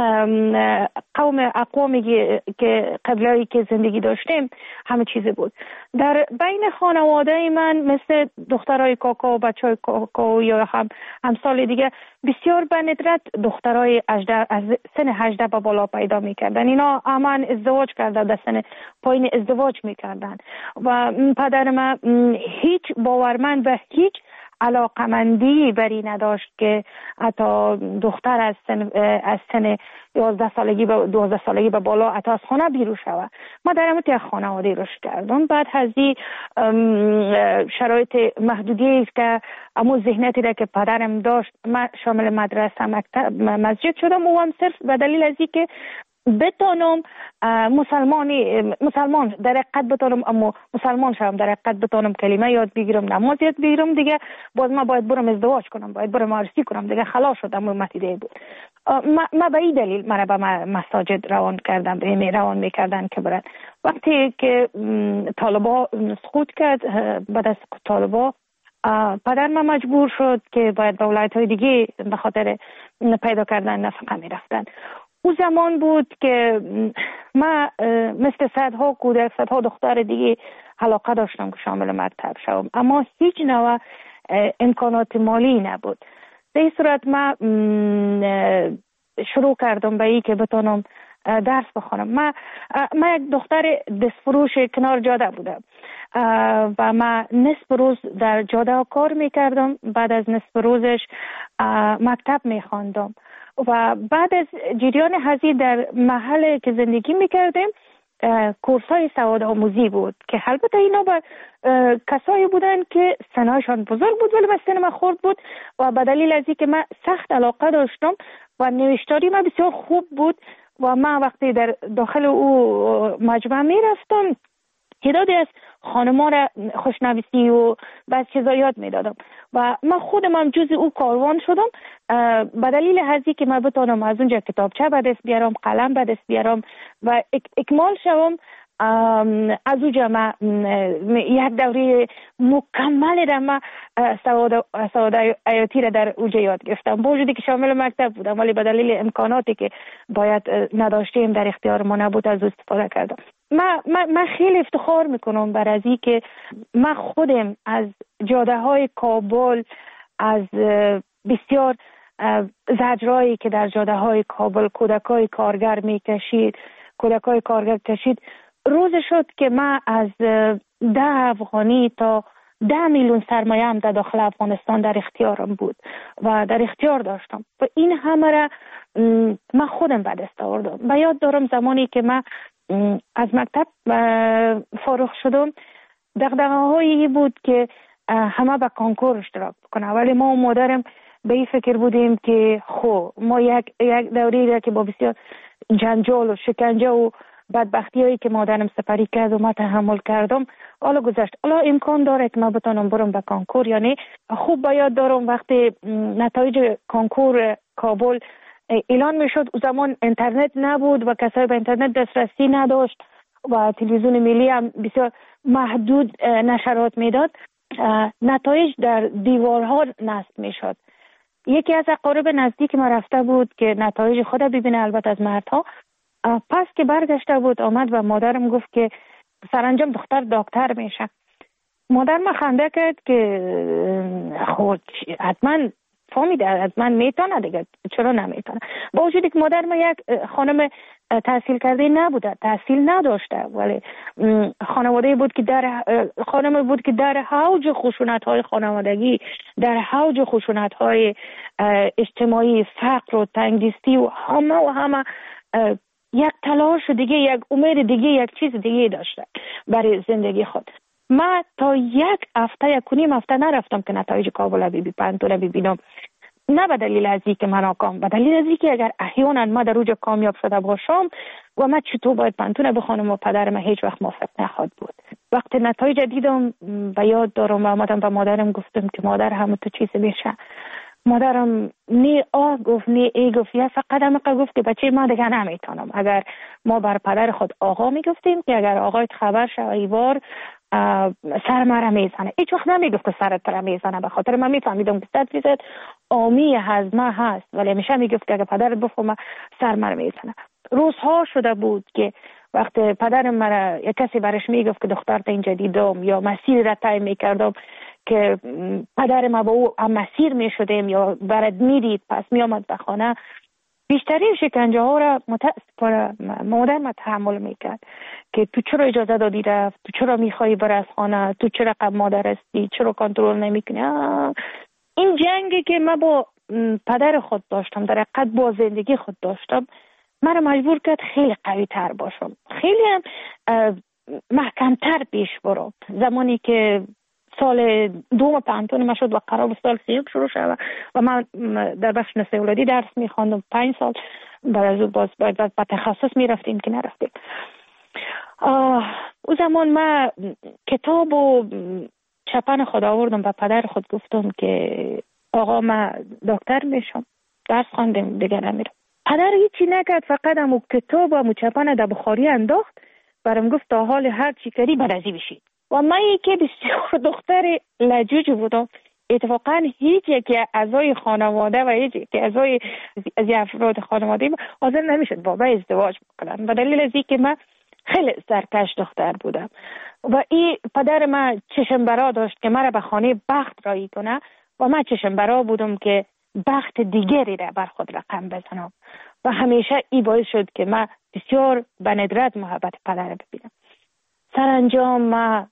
قوم اقوامی که قبلایی که زندگی داشتیم همه چیزی بود. در بین خانواده من مثل دخترای کاکا و بچهای کاکا یا هم همسال دیگه بسیار به ندرت دخترای از سن هجده به بالا پیدا میکردن. اینا امان ازدواج کرده، در سن پایین ازدواج میکردن و پدر من هیچ باورمند و هیچ علاقمندی بری نداشت که حتی دختر از سن از سن یازده سالگی به دوازده سالگی به بالا حتی از خانه بیرون شود. ما در همون خانواده رشد کردم. بعد از این شرایط محدودی است که امو ذهنیتی را که پدرم داشت، من شامل مدرسه، مکتب، مسجد شدم و هم صرف به دلیل از اینکه بتونم مسلمانی مسلمان در حقیقت بتونم، اما مسلمان شدم در حقیقت بتونم کلمه یاد بگیرم، نماز یاد بگیرم، دیگه باز ما باید برم ازدواج کنم، باید برم عروسی کنم، دیگه خلاص شدم. متیده بود. ما, ما به این دلیل مرا به مساجد روان کردم، به روان میکردن که برن. وقتی که طالبا سقوط کرد، بعد از سقوط طالبا پدر من مجبور شد که باید به ولایت های دیگه به خاطر پیدا کردن نفقه میرفتن. او زمان بود که من مثل صدها کودک صدها دختر دیگه علاقه داشتم که شامل مکتب شوم، اما هیچ نوع امکانات مالی نبود. در این صورت من شروع کردم به این که بتونم درس بخونم. من من یک دختر دستفروش کنار جاده بودم و من نصف روز در جاده کار میکردم، بعد از نصف روزش مکتب میخواندم و بعد از جریان هزینه در محل که زندگی میکردیم کورس های سواد آموزی بود که البته اینا با کسایی بودن که سنشان بزرگ بود ولی سن من خرد بود و به دلیل از اینکه من سخت علاقه داشتم و نوشتاری من بسیار خوب بود و من وقتی در داخل او مجمع می رفتم تعدادی از خانما را خوشنویسی و بعض چیزا یاد می دادم و من خودم هم جز او کاروان شدم به دلیل هزی که من بتانم از اونجا کتابچه به دست بیارم، قلم به دست بیارم و اک اکمال شوم. از اونجا من یک دوره مکمل را من سواد سواد حیاتی را در اونجا یاد گرفتم، با وجودی که شامل مکتب بودم ولی به دلیل امکاناتی که باید نداشتیم در اختیار ما نبود از استفاده کردم. من من خیلی افتخار میکنم بر از این که من خودم از جاده های کابل، از بسیار زجرایی که در جاده های کابل کودکای کارگر میکشید کودکای کارگر کشید روز شد که من از ده افغانی تا ده میلیون سرمایه هم در داخل افغانستان در اختیارم بود و در اختیار داشتم و این همه را من خودم به دست آوردم. و یاد دارم زمانی که من از مکتب فارغ شدم دغدغه‌هایی بود که همه به کنکور اشتراک بکنه، ولی ما و مادرم به این فکر بودیم که خو ما یک یک دوری را که با بسیار جنجال و شکنجه و بدبختی هایی که مادرم سپری کرد و ما تحمل کردم حالا گذشت، حالا امکان داره که ما بتونم برم به کنکور. یعنی خوب به یاد دارم وقتی نتایج کنکور کابل اعلان میشد، او زمان اینترنت نبود و کسایی به اینترنت دسترسی نداشت و تلویزیون ملی هم بسیار محدود نشرات میداد، نتایج در دیوارها نصب میشد. یکی از اقارب نزدیک ما رفته بود که نتایج خود ببینه، البته از مردها. پس که برگشته بود آمد و مادرم گفت که سرانجام دختر دکتر میشه. مادر ما خنده کرد که خود حتما فهمیده حتما میتونه دیگه، چرا نمیتونه؟ با وجودی که مادر ما یک خانم تحصیل کرده نبوده، تحصیل نداشته، ولی خانواده بود که در خانم بود که در حوج خشونت های خانوادگی، در حوج خشونت های اجتماعی، فقر و تنگدستی و همه و همه یک تلاش دیگه، یک امید دیگه، یک چیز دیگه داشته برای زندگی خود. من تا یک هفته یک و نیم هفته نرفتم که نتایج کابل بی پنتو را ببینم، نه به دلیل از اینکه من ناکام، به دلیل از اینکه اگر احیانا ما در اوج کامیاب شده باشم و من چطور باید پنتون بخونم و پدرم هیچ وقت موافق نخواهد بود. وقتی نتایج دیدم به یاد دارم و آمدم به مادرم گفتم که مادر همه تو چیز میشه. مادرم نی آه گفت نی ای گفت، یا فقط هم گفت که بچه ما دیگه نمیتونم. اگر ما بر پدر خود آقا میگفتیم که اگر آقایت خبر شه ایوار سر مرا میزنه، هیچ وقت نمیگفت که سرت را میزنه، به خاطر من میفهمیدم که صد فیصد آمی هضمه هست، ولی همیشه میگفت که اگر پدرت بفهمه سر مرا میزنه. روزها شده بود که وقت پدرم مرا یک کسی برش میگفت که دخترت اینجا دیدم یا مسیر را طی میکردم که پدر ما با او هم مسیر میشدیم یا برد میدید پس میامد به خانه، بیشترین شکنجه ها را متاسفانه مادر ما تحمل میکرد که تو چرا اجازه دادی رفت، تو چرا میخوایی بر از خانه، تو چرا قبل مادر هستی، چرا کنترل نمیکنی. این جنگی که من با پدر خود داشتم، در حقیقت با زندگی خود داشتم، من را مجبور کرد خیلی قوی تر باشم، خیلی هم محکمتر پیش برم. زمانی که سال دوم پانتون ما شد و قرار بود سال سیوم شروع شد و من در بخش نسل اولادی درس میخواندم پنج سال، بعد از اون باز باید به تخصص میرفتیم که نرفتیم. او زمان من کتاب و چپن خود آوردم و پدر خود گفتم که آقا من دکتر میشم، درس خواندم دیگه نمیرم. پدر هیچی نکرد، فقط همو کتاب و همو چپن در بخاری انداخت، برام گفت تا حال هر چی کردی برازی بشید. و من که بسیار دختر لجوج بودم، اتفاقا هیچ یک اعضای خانواده و هیچ یک اعضای از افراد خانواده حاضر نمیشد با من ازدواج بکنن، به دلیل از اینکه من خیلی سرکش دختر بودم و این پدر من چشم برا داشت که مرا به خانه بخت رایی کنه و من چشم برا بودم که بخت دیگری را بر خود رقم بزنم و همیشه این باعث شد که من بسیار به ندرت محبت پدر ببینم. سرانجام من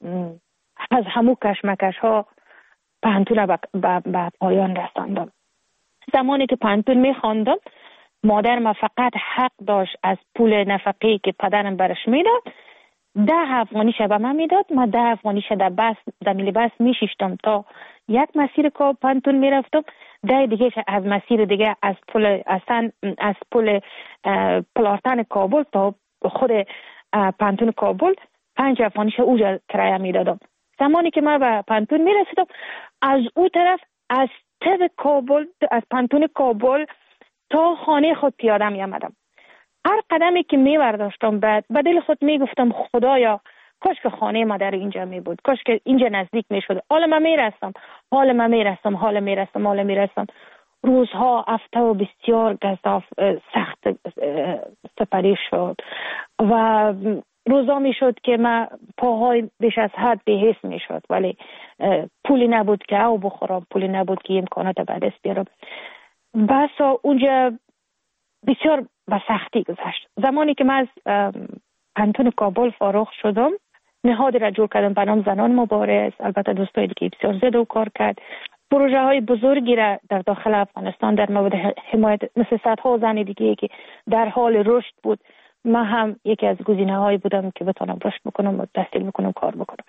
از همو کشمکش ها پانتون به پایان رساندم. زمانی که پانتون می خواندم مادر ما فقط حق داشت از پول نفقی که پدرم برش میداد ده افغانی به من میداد. من ده افغانی در بس در میلی بس میشیشتم تا یک مسیر که پانتون میرفتم، ده دیگه از مسیر دیگه از پل اصلا از پل پلارتن کابل تا خود پانتون کابل پنج افغانیش اوجا کرایه میدادم. زمانی که من به پانتون میرسیدم از او طرف از تب کابل از پانتون کابل تا خانه خود پیاده می آمدم. هر قدمی که می برداشتم بعد به دل خود می گفتم خدایا کاش که خانه مادر اینجا می بود، کاش که اینجا نزدیک می شد. حالا من می رستم حالا من می رستم حالا می رستم حالا می رستم روزها هفته و بسیار گزاف سخت سپری شد و روزا می شد که من پاهای بیش از حد بی‌حس می شد، ولی پولی نبود که او بخورم، پولی نبود که امکانات به دست بیارم. بسا اونجا بسیار به سختی گذشت. زمانی که من از پانتون کابل فارغ شدم نهادی را جور کردم به نام زنان مبارز. البته دوستایی که بسیار زیاد و کار کرد، پروژه های بزرگی را در داخل افغانستان در مورد حمایت مثل صدها زن دیگه که در حال رشد بود، من هم یکی از گزینه هایی بودم که بتونم رشد بکنم و تحصیل بکنم کار بکنم.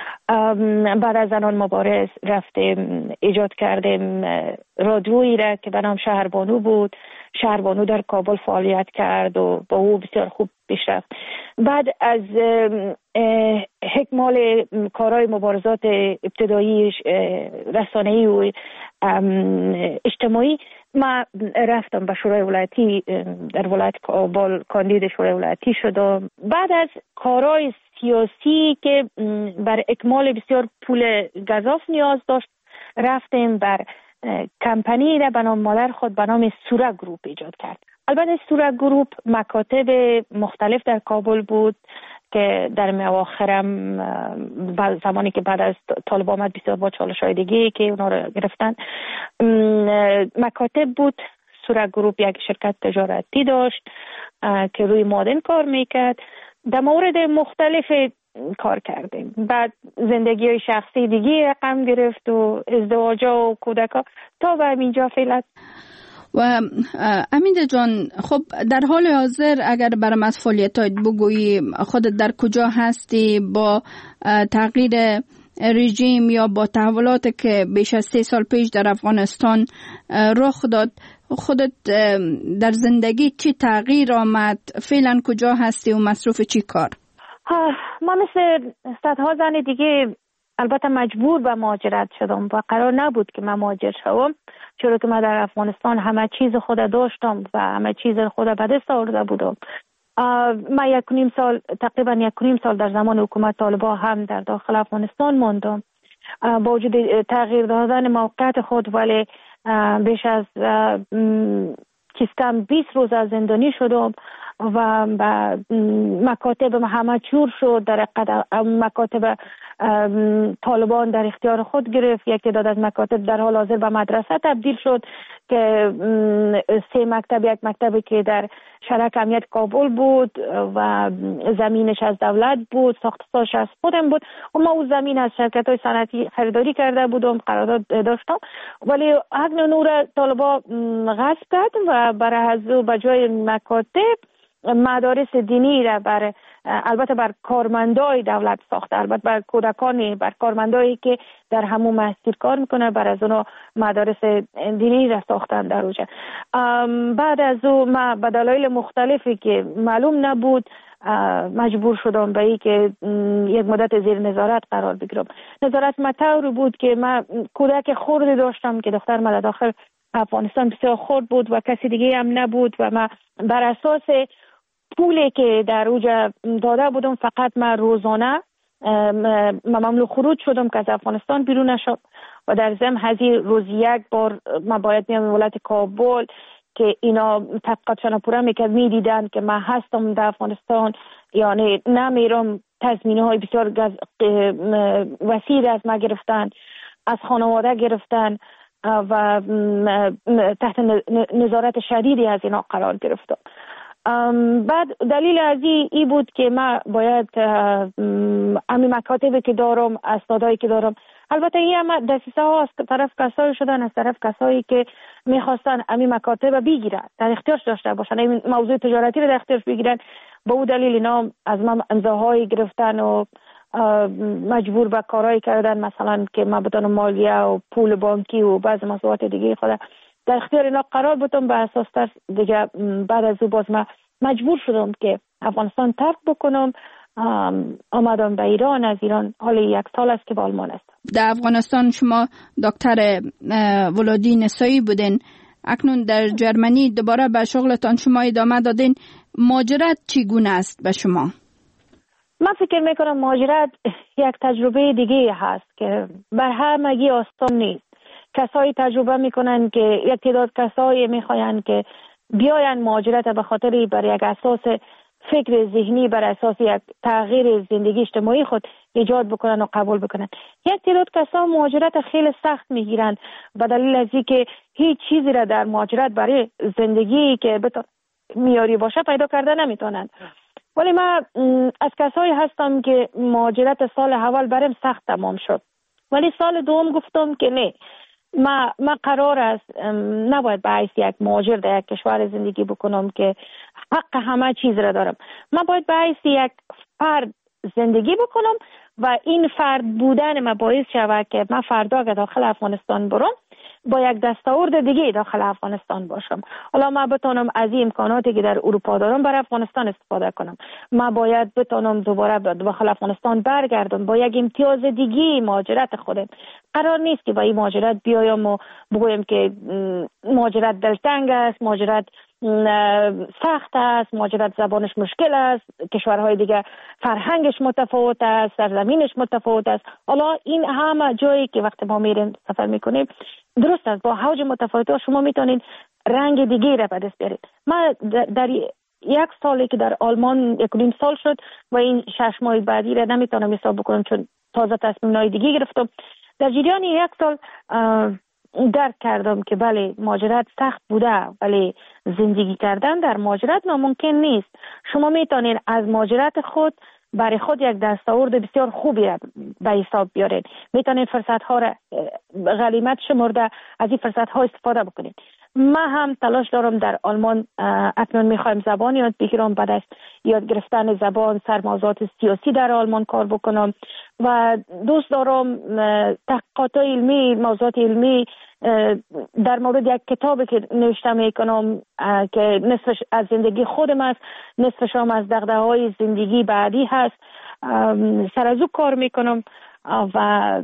بعد از زنان مبارز رفتیم ایجاد کردیم رادیویی را که به نام شهربانو بود. شهربانو در کابل فعالیت کرد و با او بسیار خوب پیش رفت. بعد از حکمال کارهای مبارزات ابتدایی رسانه‌ای و اجتماعی ما رفتم به شورای ولایتی در ولایت کابل کاندید شورای ولایتی شدم. بعد از کارهای سیاسی که بر اکمال بسیار پول گزاف نیاز داشت رفتیم بر کمپانی را به نام مادر خود به نام سوره گروپ ایجاد کرد. البته سوره گروپ مکاتب مختلف در کابل بود که در مواخرم زمانی که بعد از طالب آمد بسیار با چالش های دیگه که اونا رو گرفتن مکاتب بود. سوره گروپ یک شرکت تجارتی داشت که روی مادن کار میکرد. در مورد مختلف کار کردیم. بعد زندگی های شخصی دیگه رقم گرفت و ازدواج و کودکا تا به اینجا فعلا. و امیده جان، خب در حال حاضر اگر برام از فعالیتات بگویی خودت در کجا هستی با تغییر رژیم یا با تحولاتی که بیش از سه سال پیش در افغانستان رخ داد، خودت در زندگی چی تغییر آمد؟ فعلا کجا هستی و مصروف چی کار؟ ما مثل صدها زن دیگه البته مجبور به مهاجرت شدم و قرار نبود که من مهاجر شوم، چرا که من در افغانستان همه چیز خود داشتم و همه چیز خود به دست آورده بودم. من یک نیم سال تقریبا یک نیم سال در زمان حکومت طالبان هم در داخل افغانستان ماندم با وجود تغییر دادن موقعیت خود، ولی بیش از چیز کم بیست روز از زندانی شدم و مکاتب همه چور شد. در مکاتب طالبان در اختیار خود گرفت. یک تعداد از مکاتب در حال حاضر به مدرسه تبدیل شد که سه مکتب، یک مکتبی که در شرک امنیت کابل بود و زمینش از دولت بود، ساختش از خودم بود و ما او زمین از شرکت های صنعتی خریداری کرده بودم، قرارداد داشتم، ولی حق نور طالبان غصب کرد و برای از او به جای مکاتب مدارس دینی را بر البته بر کارمندای دولت ساخته، البته بر کودکانی، بر کارمندایی که در همون مسجد کار میکنه، بر از اونا مدارس دینی را ساختن در اوجه. بعد از او ما به دلایل مختلفی که معلوم نبود مجبور شدم به این که یک مدت زیر نظارت قرار بگیرم. نظارت مطور بود که من کودک خردی داشتم که دختر من داخل افغانستان بسیار خرد بود و کسی دیگه هم نبود و من بر اساس پولی که در اوجا داده بودم فقط من روزانه مملو خروج شدم که از افغانستان بیرون نشم و در ضمن هزی روز یک بار من باید میام ولایت کابل که اینا تحقیقاتشان پورا میکرد میدیدن که من هستم در افغانستان، یعنی نمیرم. تضمینه های بسیار وسیع از ما گرفتن، از خانواده گرفتن و تحت نظارت شدیدی از اینا قرار گرفتم. بعد دلیل از ای بود که من باید امی مکاتبی که دارم، اسنادایی که دارم، البته این هم دسیسه ها از طرف کسایی شدن، از طرف کسایی که میخواستن امی مکاتب بگیرن، در اختیارش داشته باشن، این موضوع تجارتی رو در اختیارش بگیرن. به اون دلیل اینا از من امضاهایی گرفتن و مجبور به کارهایی کردن، مثلا که من بتونم مالیه و پول بانکی و بعض مسئولیت دیگه خود در اختیار اینا قرار بدم. به اساس تر دیگه بعد از او باز من مجبور شدم که افغانستان ترک بکنم. آمدم به ایران. از ایران حالا یک سال است که به آلمان هستم. در افغانستان شما دکتر ولادی نسایی بودین، اکنون در جرمنی دوباره به شغلتان شما ادامه دادین. مهاجرت چگونه است به شما؟ من فکر میکنم مهاجرت یک تجربه دیگه هست که بر همگی آسان نیست. کسایی تجربه میکنن که یک تعداد کسایی میخواین که بیاین مهاجرت به خاطر بر یک اساس فکر ذهنی، بر اساس یک تغییر زندگی اجتماعی خود ایجاد بکنن و قبول بکنن. یک تعداد کسا مهاجرت خیلی سخت میگیرن به دلیل از اینکه هیچ چیزی را در مهاجرت برای زندگی که میاری باشه پیدا کرده نمیتونن. ولی من از کسایی هستم که مهاجرت سال اول برام سخت تمام شد، ولی سال دوم گفتم که نه، ما ما قرار است نباید به حیث یک مهاجر در یک کشور زندگی بکنم که حق همه چیز را دارم. من باید به حیث یک فرد زندگی بکنم و این فرد بودن ما باعث شود که من فردا که داخل افغانستان برم با یک دستاورد دیگه داخل افغانستان باشم. حالا من بتونم از این امکاناتی که در اروپا دارم برای افغانستان استفاده کنم. من باید بتونم دوباره داخل افغانستان برگردم با یک امتیاز دیگه مهاجرت خودم. قرار نیست که با این مهاجرت بیایم و بگویم که مهاجرت دلتنگ است، مهاجرت سخت است، مهاجرت زبانش مشکل است، کشورهای دیگه فرهنگش متفاوت است، سرزمینش متفاوت است. حالا این همه جایی که وقتی ما میریم سفر میکنیم درست است، با حوج متفاوت شما میتونید رنگ دیگه را به دست بیارید. من در یک سالی که در آلمان یک نیم سال شد و این شش ماه بعدی را نمیتونم حساب بکنم چون تازه تصمیم‌های دیگه گرفتم. در جریان یک سال درک کردم که بله مهاجرت سخت بوده، ولی زندگی کردن در مهاجرت ناممکن نیست. شما میتونید از مهاجرت خود برای خود یک دستاورد بسیار خوبی را به حساب بیارید. میتونید فرصت ها را غنیمت شمرده از این فرصت ها استفاده بکنید. من هم تلاش دارم در آلمان اکنون میخوایم زبان یاد بگیرم، بعد از یاد گرفتن زبان سر موضوعات سیاسی در آلمان کار بکنم و دوست دارم تحقیقات علمی، موضوعات علمی در مورد یک کتابی که نوشته میکنم که نصفش از زندگی خودم است، نصفش هم از دغدغه‌های زندگی بعدی هست، سر از او کار میکنم و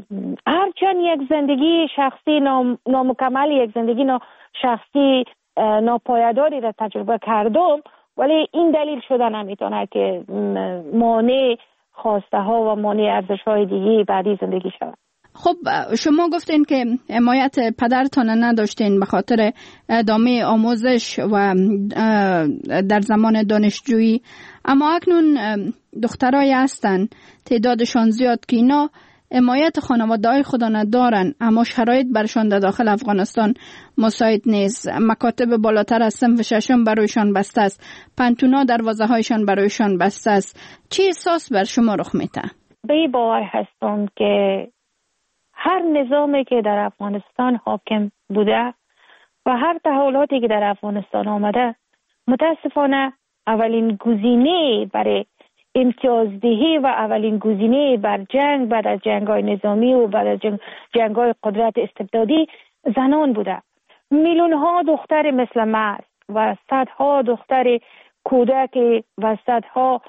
هرچند یک زندگی شخصی نام، نامکمل، یک زندگی نا شخصی ناپایداری را تجربه کردم، ولی این دلیل شده نمیتونه که مانع خواسته ها و مانع ارزش های دیگه بعدی زندگی شود. خب شما گفتین که حمایت پدرتان نداشتین به خاطر ادامه آموزش و در زمان دانشجویی، اما اکنون دخترای هستن تعدادشان زیاد که اینا حمایت خانواده‌های خود ندارن، اما شرایط برشان در داخل افغانستان مساعد نیست. مکاتب بالاتر از صنف ششم برایشان بسته است، پنتونا دروازه‌هایشان برایشان بسته است. چه احساس بر شما رخ میده؟ به این باور هستم که هر نظامی که در افغانستان حاکم بوده و هر تحولاتی که در افغانستان آمده، متاسفانه اولین گزینه برای امتیازدهی و اولین گزینه بر جنگ بعد از جنگ‌های نظامی و بعد از جنگ جنگ‌های قدرت استبدادی زنان بوده. میلیون ها دختر مثل من و صدها دختر کودک و صدها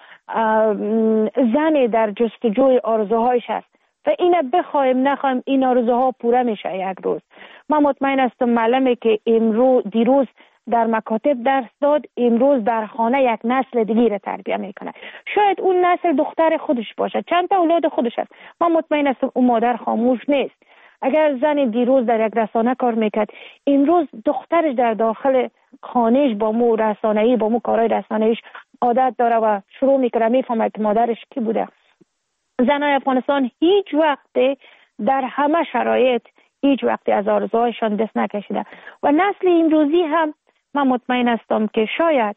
زن در جستجوی آرزوهایش است و اینه بخوایم نخوایم این آرزوها پوره میشه یک روز. من مطمئن هستم معلومه که امروز دیروز در مکاتب درس داد، امروز در خانه یک نسل دیگه را تربیت میکنه. شاید اون نسل دختر خودش باشه، چند تا اولاد خودش هست، من مطمئن هستم اون مادر خاموش نیست. اگر زن دیروز در یک رسانه کار میکرد، امروز دخترش در داخل خانهش با مو رسانه‌ای با مو کارهای رسانه‌ایش عادت داره و شروع میکنه میفهمه که مادرش کی بوده. زنای افغانستان هیچ وقت در همه شرایط هیچ وقت از آرزوهایشان دست نکشیده و نسل امروزی هم من مطمئن هستم که شاید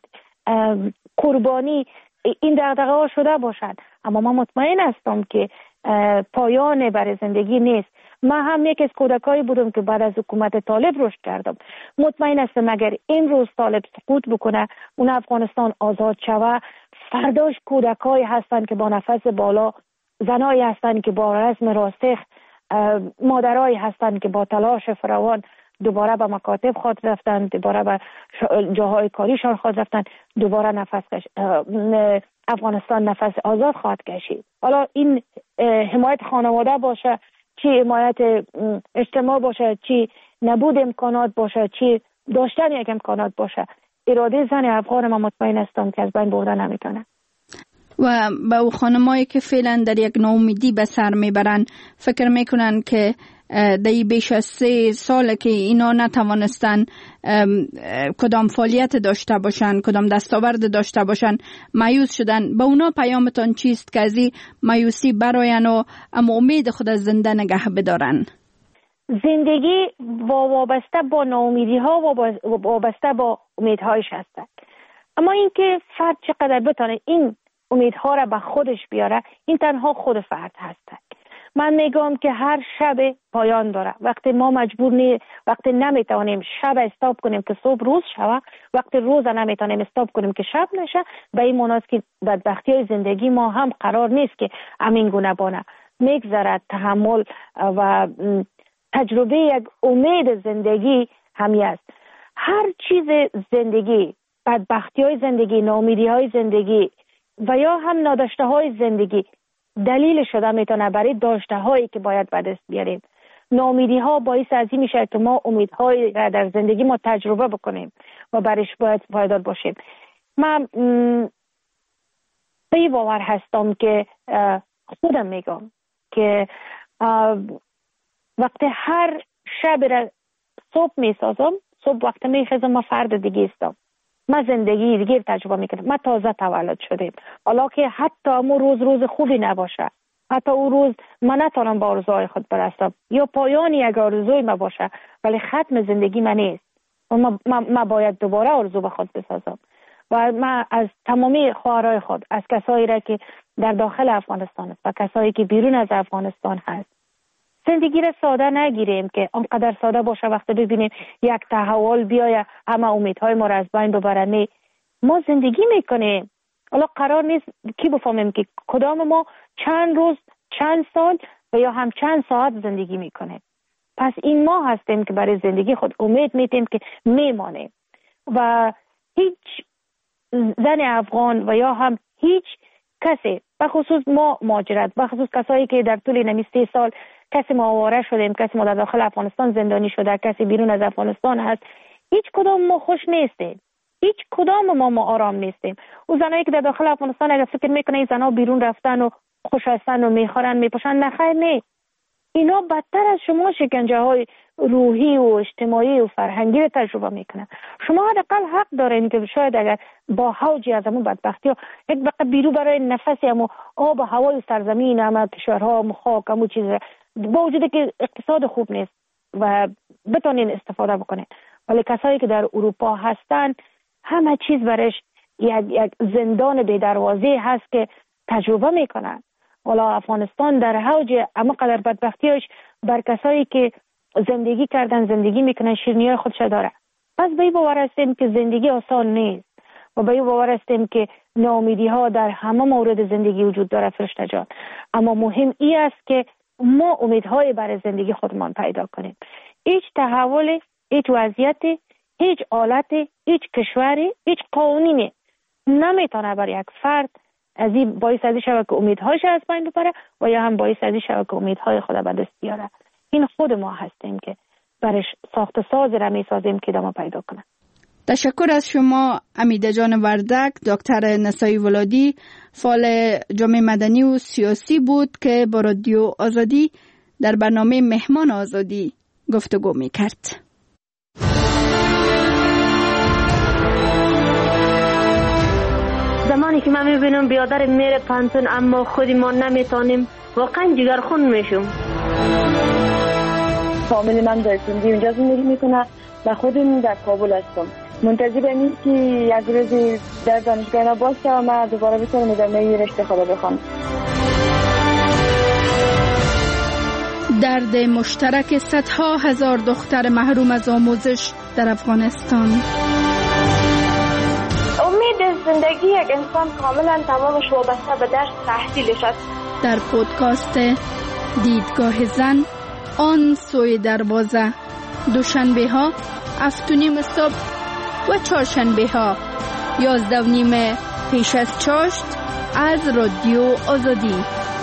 قربانی این دغدغه ها شده باشد، اما من مطمئن هستم که پایان برای زندگی نیست. من هم یک از کودکایی بودم که بعد از حکومت طالب رشد کردم. مطمئن هستم اگر امروز طالب سقوط بکنه، اون افغانستان آزاد شوه، فرداش کودکایی هستند که با نفس بالا، زنایی هستند که با رزم راسخ، مادرایی هستند که با تلاش فراوان دوباره به مکاتب خود رفتند، دوباره به جاهای کاریشان خود رفتند، دوباره نفس کش... افغانستان نفس آزاد خواهد کشید. حالا این حمایت خانواده باشه، چی حمایت اجتماع باشه، چی نبود امکانات باشه، چی داشتن یک امکانات باشه، اراده زن افغان ما مطمئن هستم که از بین برده نمیتونه. و به او خانمایی که فعلا در یک ناامیدی به سر میبرن، فکر میکنن که در بیش از سه سال که اینا نتوانستن کدام فعالیت داشته باشن، کدام دستاورد داشته باشن، مایوس شدن. به اونا پیامتان چیست که از این مایوسی براین و اما امید خود از زنده نگه بدارن؟ زندگی وابسته با ناامیدی ها و وابسته با امیدهایش هستند، اما اینکه فرد چقدر بتونه این امیدها را به خودش بیاره، این تنها خود فرد هست. من میگم که هر شب پایان داره. وقتی ما مجبور نی وقتی نمیتونیم شب استاپ کنیم که صبح روز شوه، وقتی روز نمیتونیم استاپ کنیم که شب نشه، به این معنی است که بدبختی های زندگی ما هم قرار نیست که همین گونه بانه. میگذرد تحمل و تجربه یک امید زندگی همی است. هر چیز زندگی، بدبختی های زندگی، ناامیدی های زندگی و یا هم ناداشته های زندگی دلیل شده میتونه برای داشته هایی که باید به دست بیاریم. ناامیدی ها باعث از این میشه که ما امیدهایی را در زندگی ما تجربه بکنیم و برش باید پایدار باشیم. من به باور هستم که خودم میگم که وقتی هر شب را صبح میسازم، صبح وقتی میخیزم ما فرد دیگه استم، ما زندگی دیگه تجربه میکنم. ما تازه تولد شدیم، حالا که حتی امو روز روز خوبی نباشه، حتی اون روز من نتونم با آرزوهای خود برسم یا پایان یک آرزوی ما باشه، ولی ختم زندگی من نیست و ما, ما, ما باید دوباره آرزو به خود بسازم. و من از تمامی خواهرای خود، از کسایی را که در داخل افغانستان است و کسایی که بیرون از افغانستان هست، زندگی را ساده نگیریم که آنقدر ساده باشه وقتی ببینیم یک تحول بیاید همه امیدهای ما را از بین ببره. نه، ما زندگی میکنیم. حالا قرار نیست کی بفهمیم که کدام ما چند روز، چند سال و یا هم چند ساعت زندگی میکنیم. پس این ما هستیم که برای زندگی خود امید میتیم که میمانیم و هیچ زن افغان و یا هم هیچ کسی، بخصوص ما مهاجرت، بخصوص کسایی که در طول نمی سه سال کسی ما آواره شدیم، کسی ما در داخل افغانستان زندانی شده، کسی بیرون از افغانستان هست، هیچ کدام ما خوش نیستیم، هیچ کدام ما ما آرام نیستیم. او زنایی که در داخل افغانستان اگر فکر میکنه این زنها بیرون رفتن و خوش هستن و میخورن میپوشن، نخیر، نه، اینا بدتر از شما شکنجه های روحی و اجتماعی و فرهنگی رو تجربه میکنن. شما حداقل حق دارین که شاید اگر با حوجی از همون بدبختی ها یک بقیه بیرو برای نفسی همون آب و هوای سرزمین همه کشورها همون خاک همون چیز با وجود که اقتصاد خوب نیست و بتونین استفاده بکنین، ولی کسایی که در اروپا هستن همه چیز برش یک, یک زندان بی دروازه هست که تجربه میکنن. والا افغانستان در حوج اما قدر بدبختیش بر کسایی که زندگی کردن زندگی میکنن شیرینی خودش داره. پس به این باور هستیم که زندگی آسان نیست و به این باور هستیم که ناامیدی ها در همه مورد زندگی وجود داره فرشته جان، اما مهم ای است که ما امیدهای برای زندگی خودمان پیدا کنیم. هیچ تحول، هیچ وضعیت، هیچ حالت، هیچ کشوری، هیچ قانونی نمیتونه برای یک فرد از این باعث از این شود که امیدهایش از بین ببره و یا هم باعث از این شود که امیدهای خود به دست بیاره. این خود ما هستیم که برش ساخت ساز را میسازیم که ادامه پیدا کنه. تشکر از شما امیده جان وردک. دکتر نسایی ولادی فعال جامعه مدنی و سیاسی بود که با رادیو آزادی در برنامه مهمان آزادی گفتگو می کرد. زمانی که من میبینم بیادر میره پانتون اما خودی ما نمیتونیم، واقعا جگرخون میشم. فامیل من در سندی اونجا زندگی میکنه و خودم در کابل هستم. منتظر اینیم که یک روزی در دانشگاه باشه و من دوباره بتونم ادامه رشته خود بخوام. درد مشترک صدها هزار دختر محروم از آموزش در افغانستان. امید زندگی یک انسان کاملا تمامش وابسته به درس تحصیلش است. در پودکاست دیدگاه زن آن سوی دروازه، دوشنبه ها هفت و نیم صبح و چهارشنبه ها یازده و نیم پیش از چاشت از رادیو آزادی.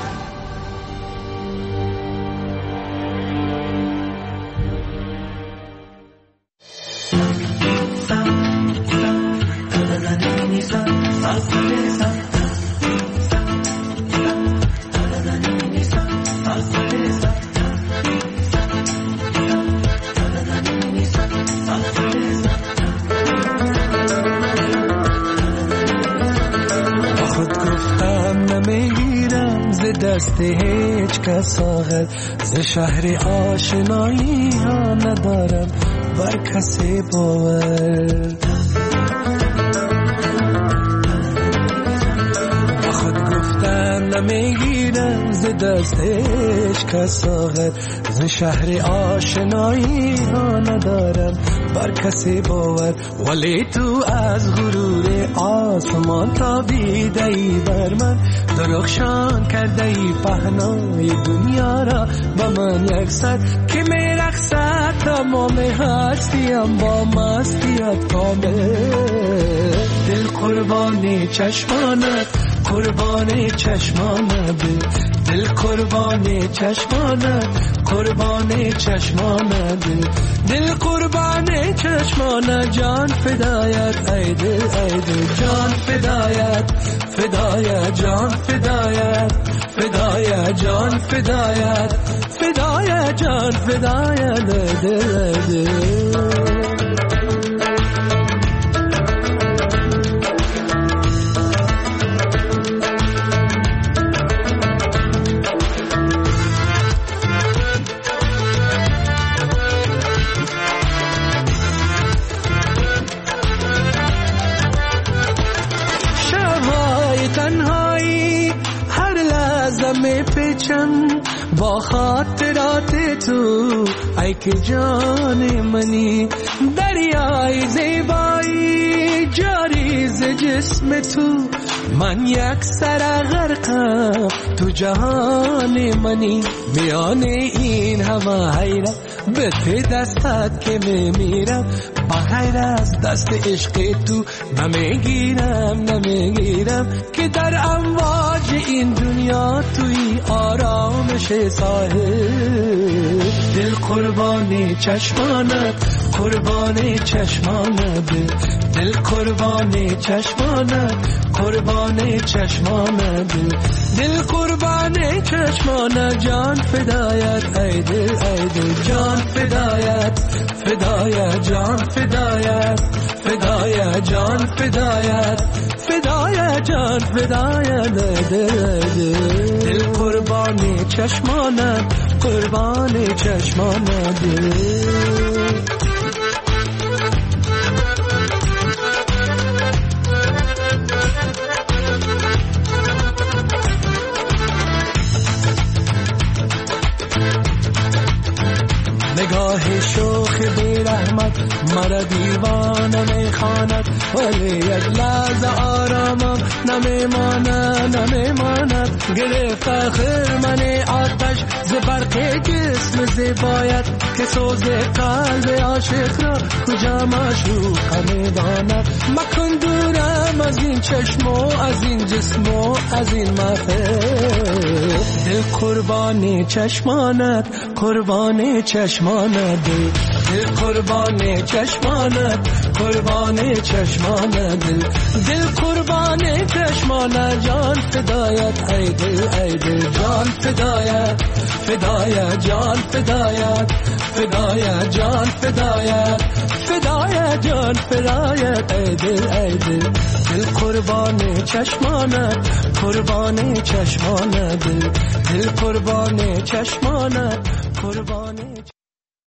دست هیچ کس آغد ز شهر آشنایی ها ندارم بر کسی باور. خود گفتن نمیگیرم ز دست هیچ کس آغد ز شهر آشنایی ها ندارم بر کسی باور. ولی تو از غرور آسمان تابیده ای بر من، درخشان کرده ای پهنای دنیا را با من یک سر که می رقصد تمام هستیم با مستیت کامل. دل قربانی چشمانت قربانی چشمانت، دل قربانی چشمانت قربانی چشمانت، دل قربانی چشمانت، جان فدایت ای دل ای دل، جان فدایت فدایت جان فدایت فدایت جان فدایت فدایت جان فدایت دل دل. با خاطرات تو ای که جان منی، دریای زیبایی جاری ز جسم تو، من یک سر غرقم تو جهان منی. میان این همه حیرت به ته دستت که میمیرم، بغیر از دست عشق تو نمیگیرم نمیگیرم که در امواج این دنیا توی آرامش ساحل. دل قربانی چشمانت قربانی چشمانت، دل قربانی چشمانت قربانی چشمانت، دل قربانی چشمانت، جان فدایت ای دل ای دل، جان فدایت فدایت جان فدایت فدایت جان فدایت فدایت جان فدایت دل دل، دل قربانی چشمانت قربانی چشمانت. نگاه شوخ بی رحمت مرا دیوانه میخواند، ولی یک لحظه آرامم نمیماند نمیماند. گرفت آخر من آتش ز برق جسم زیبایت که سوز قلب عاشق را کجا معشوق میداند. مکن دورم از این چشم و از این جسم و از این محفل. دل قربانی چشمانت قربانی چشمانت، چشمانت دل دل قربان چشمانت قربان چشمانت دل دل قربان چشمانت جان فدایت ای دل ای دل جان فدایت فدایت جان فدایت فدایت جان فدایت فدایت جان فدایت ای دل ای دل دل قربان چشمانت قربان چشمانت دل دل قربان چشمانت قربان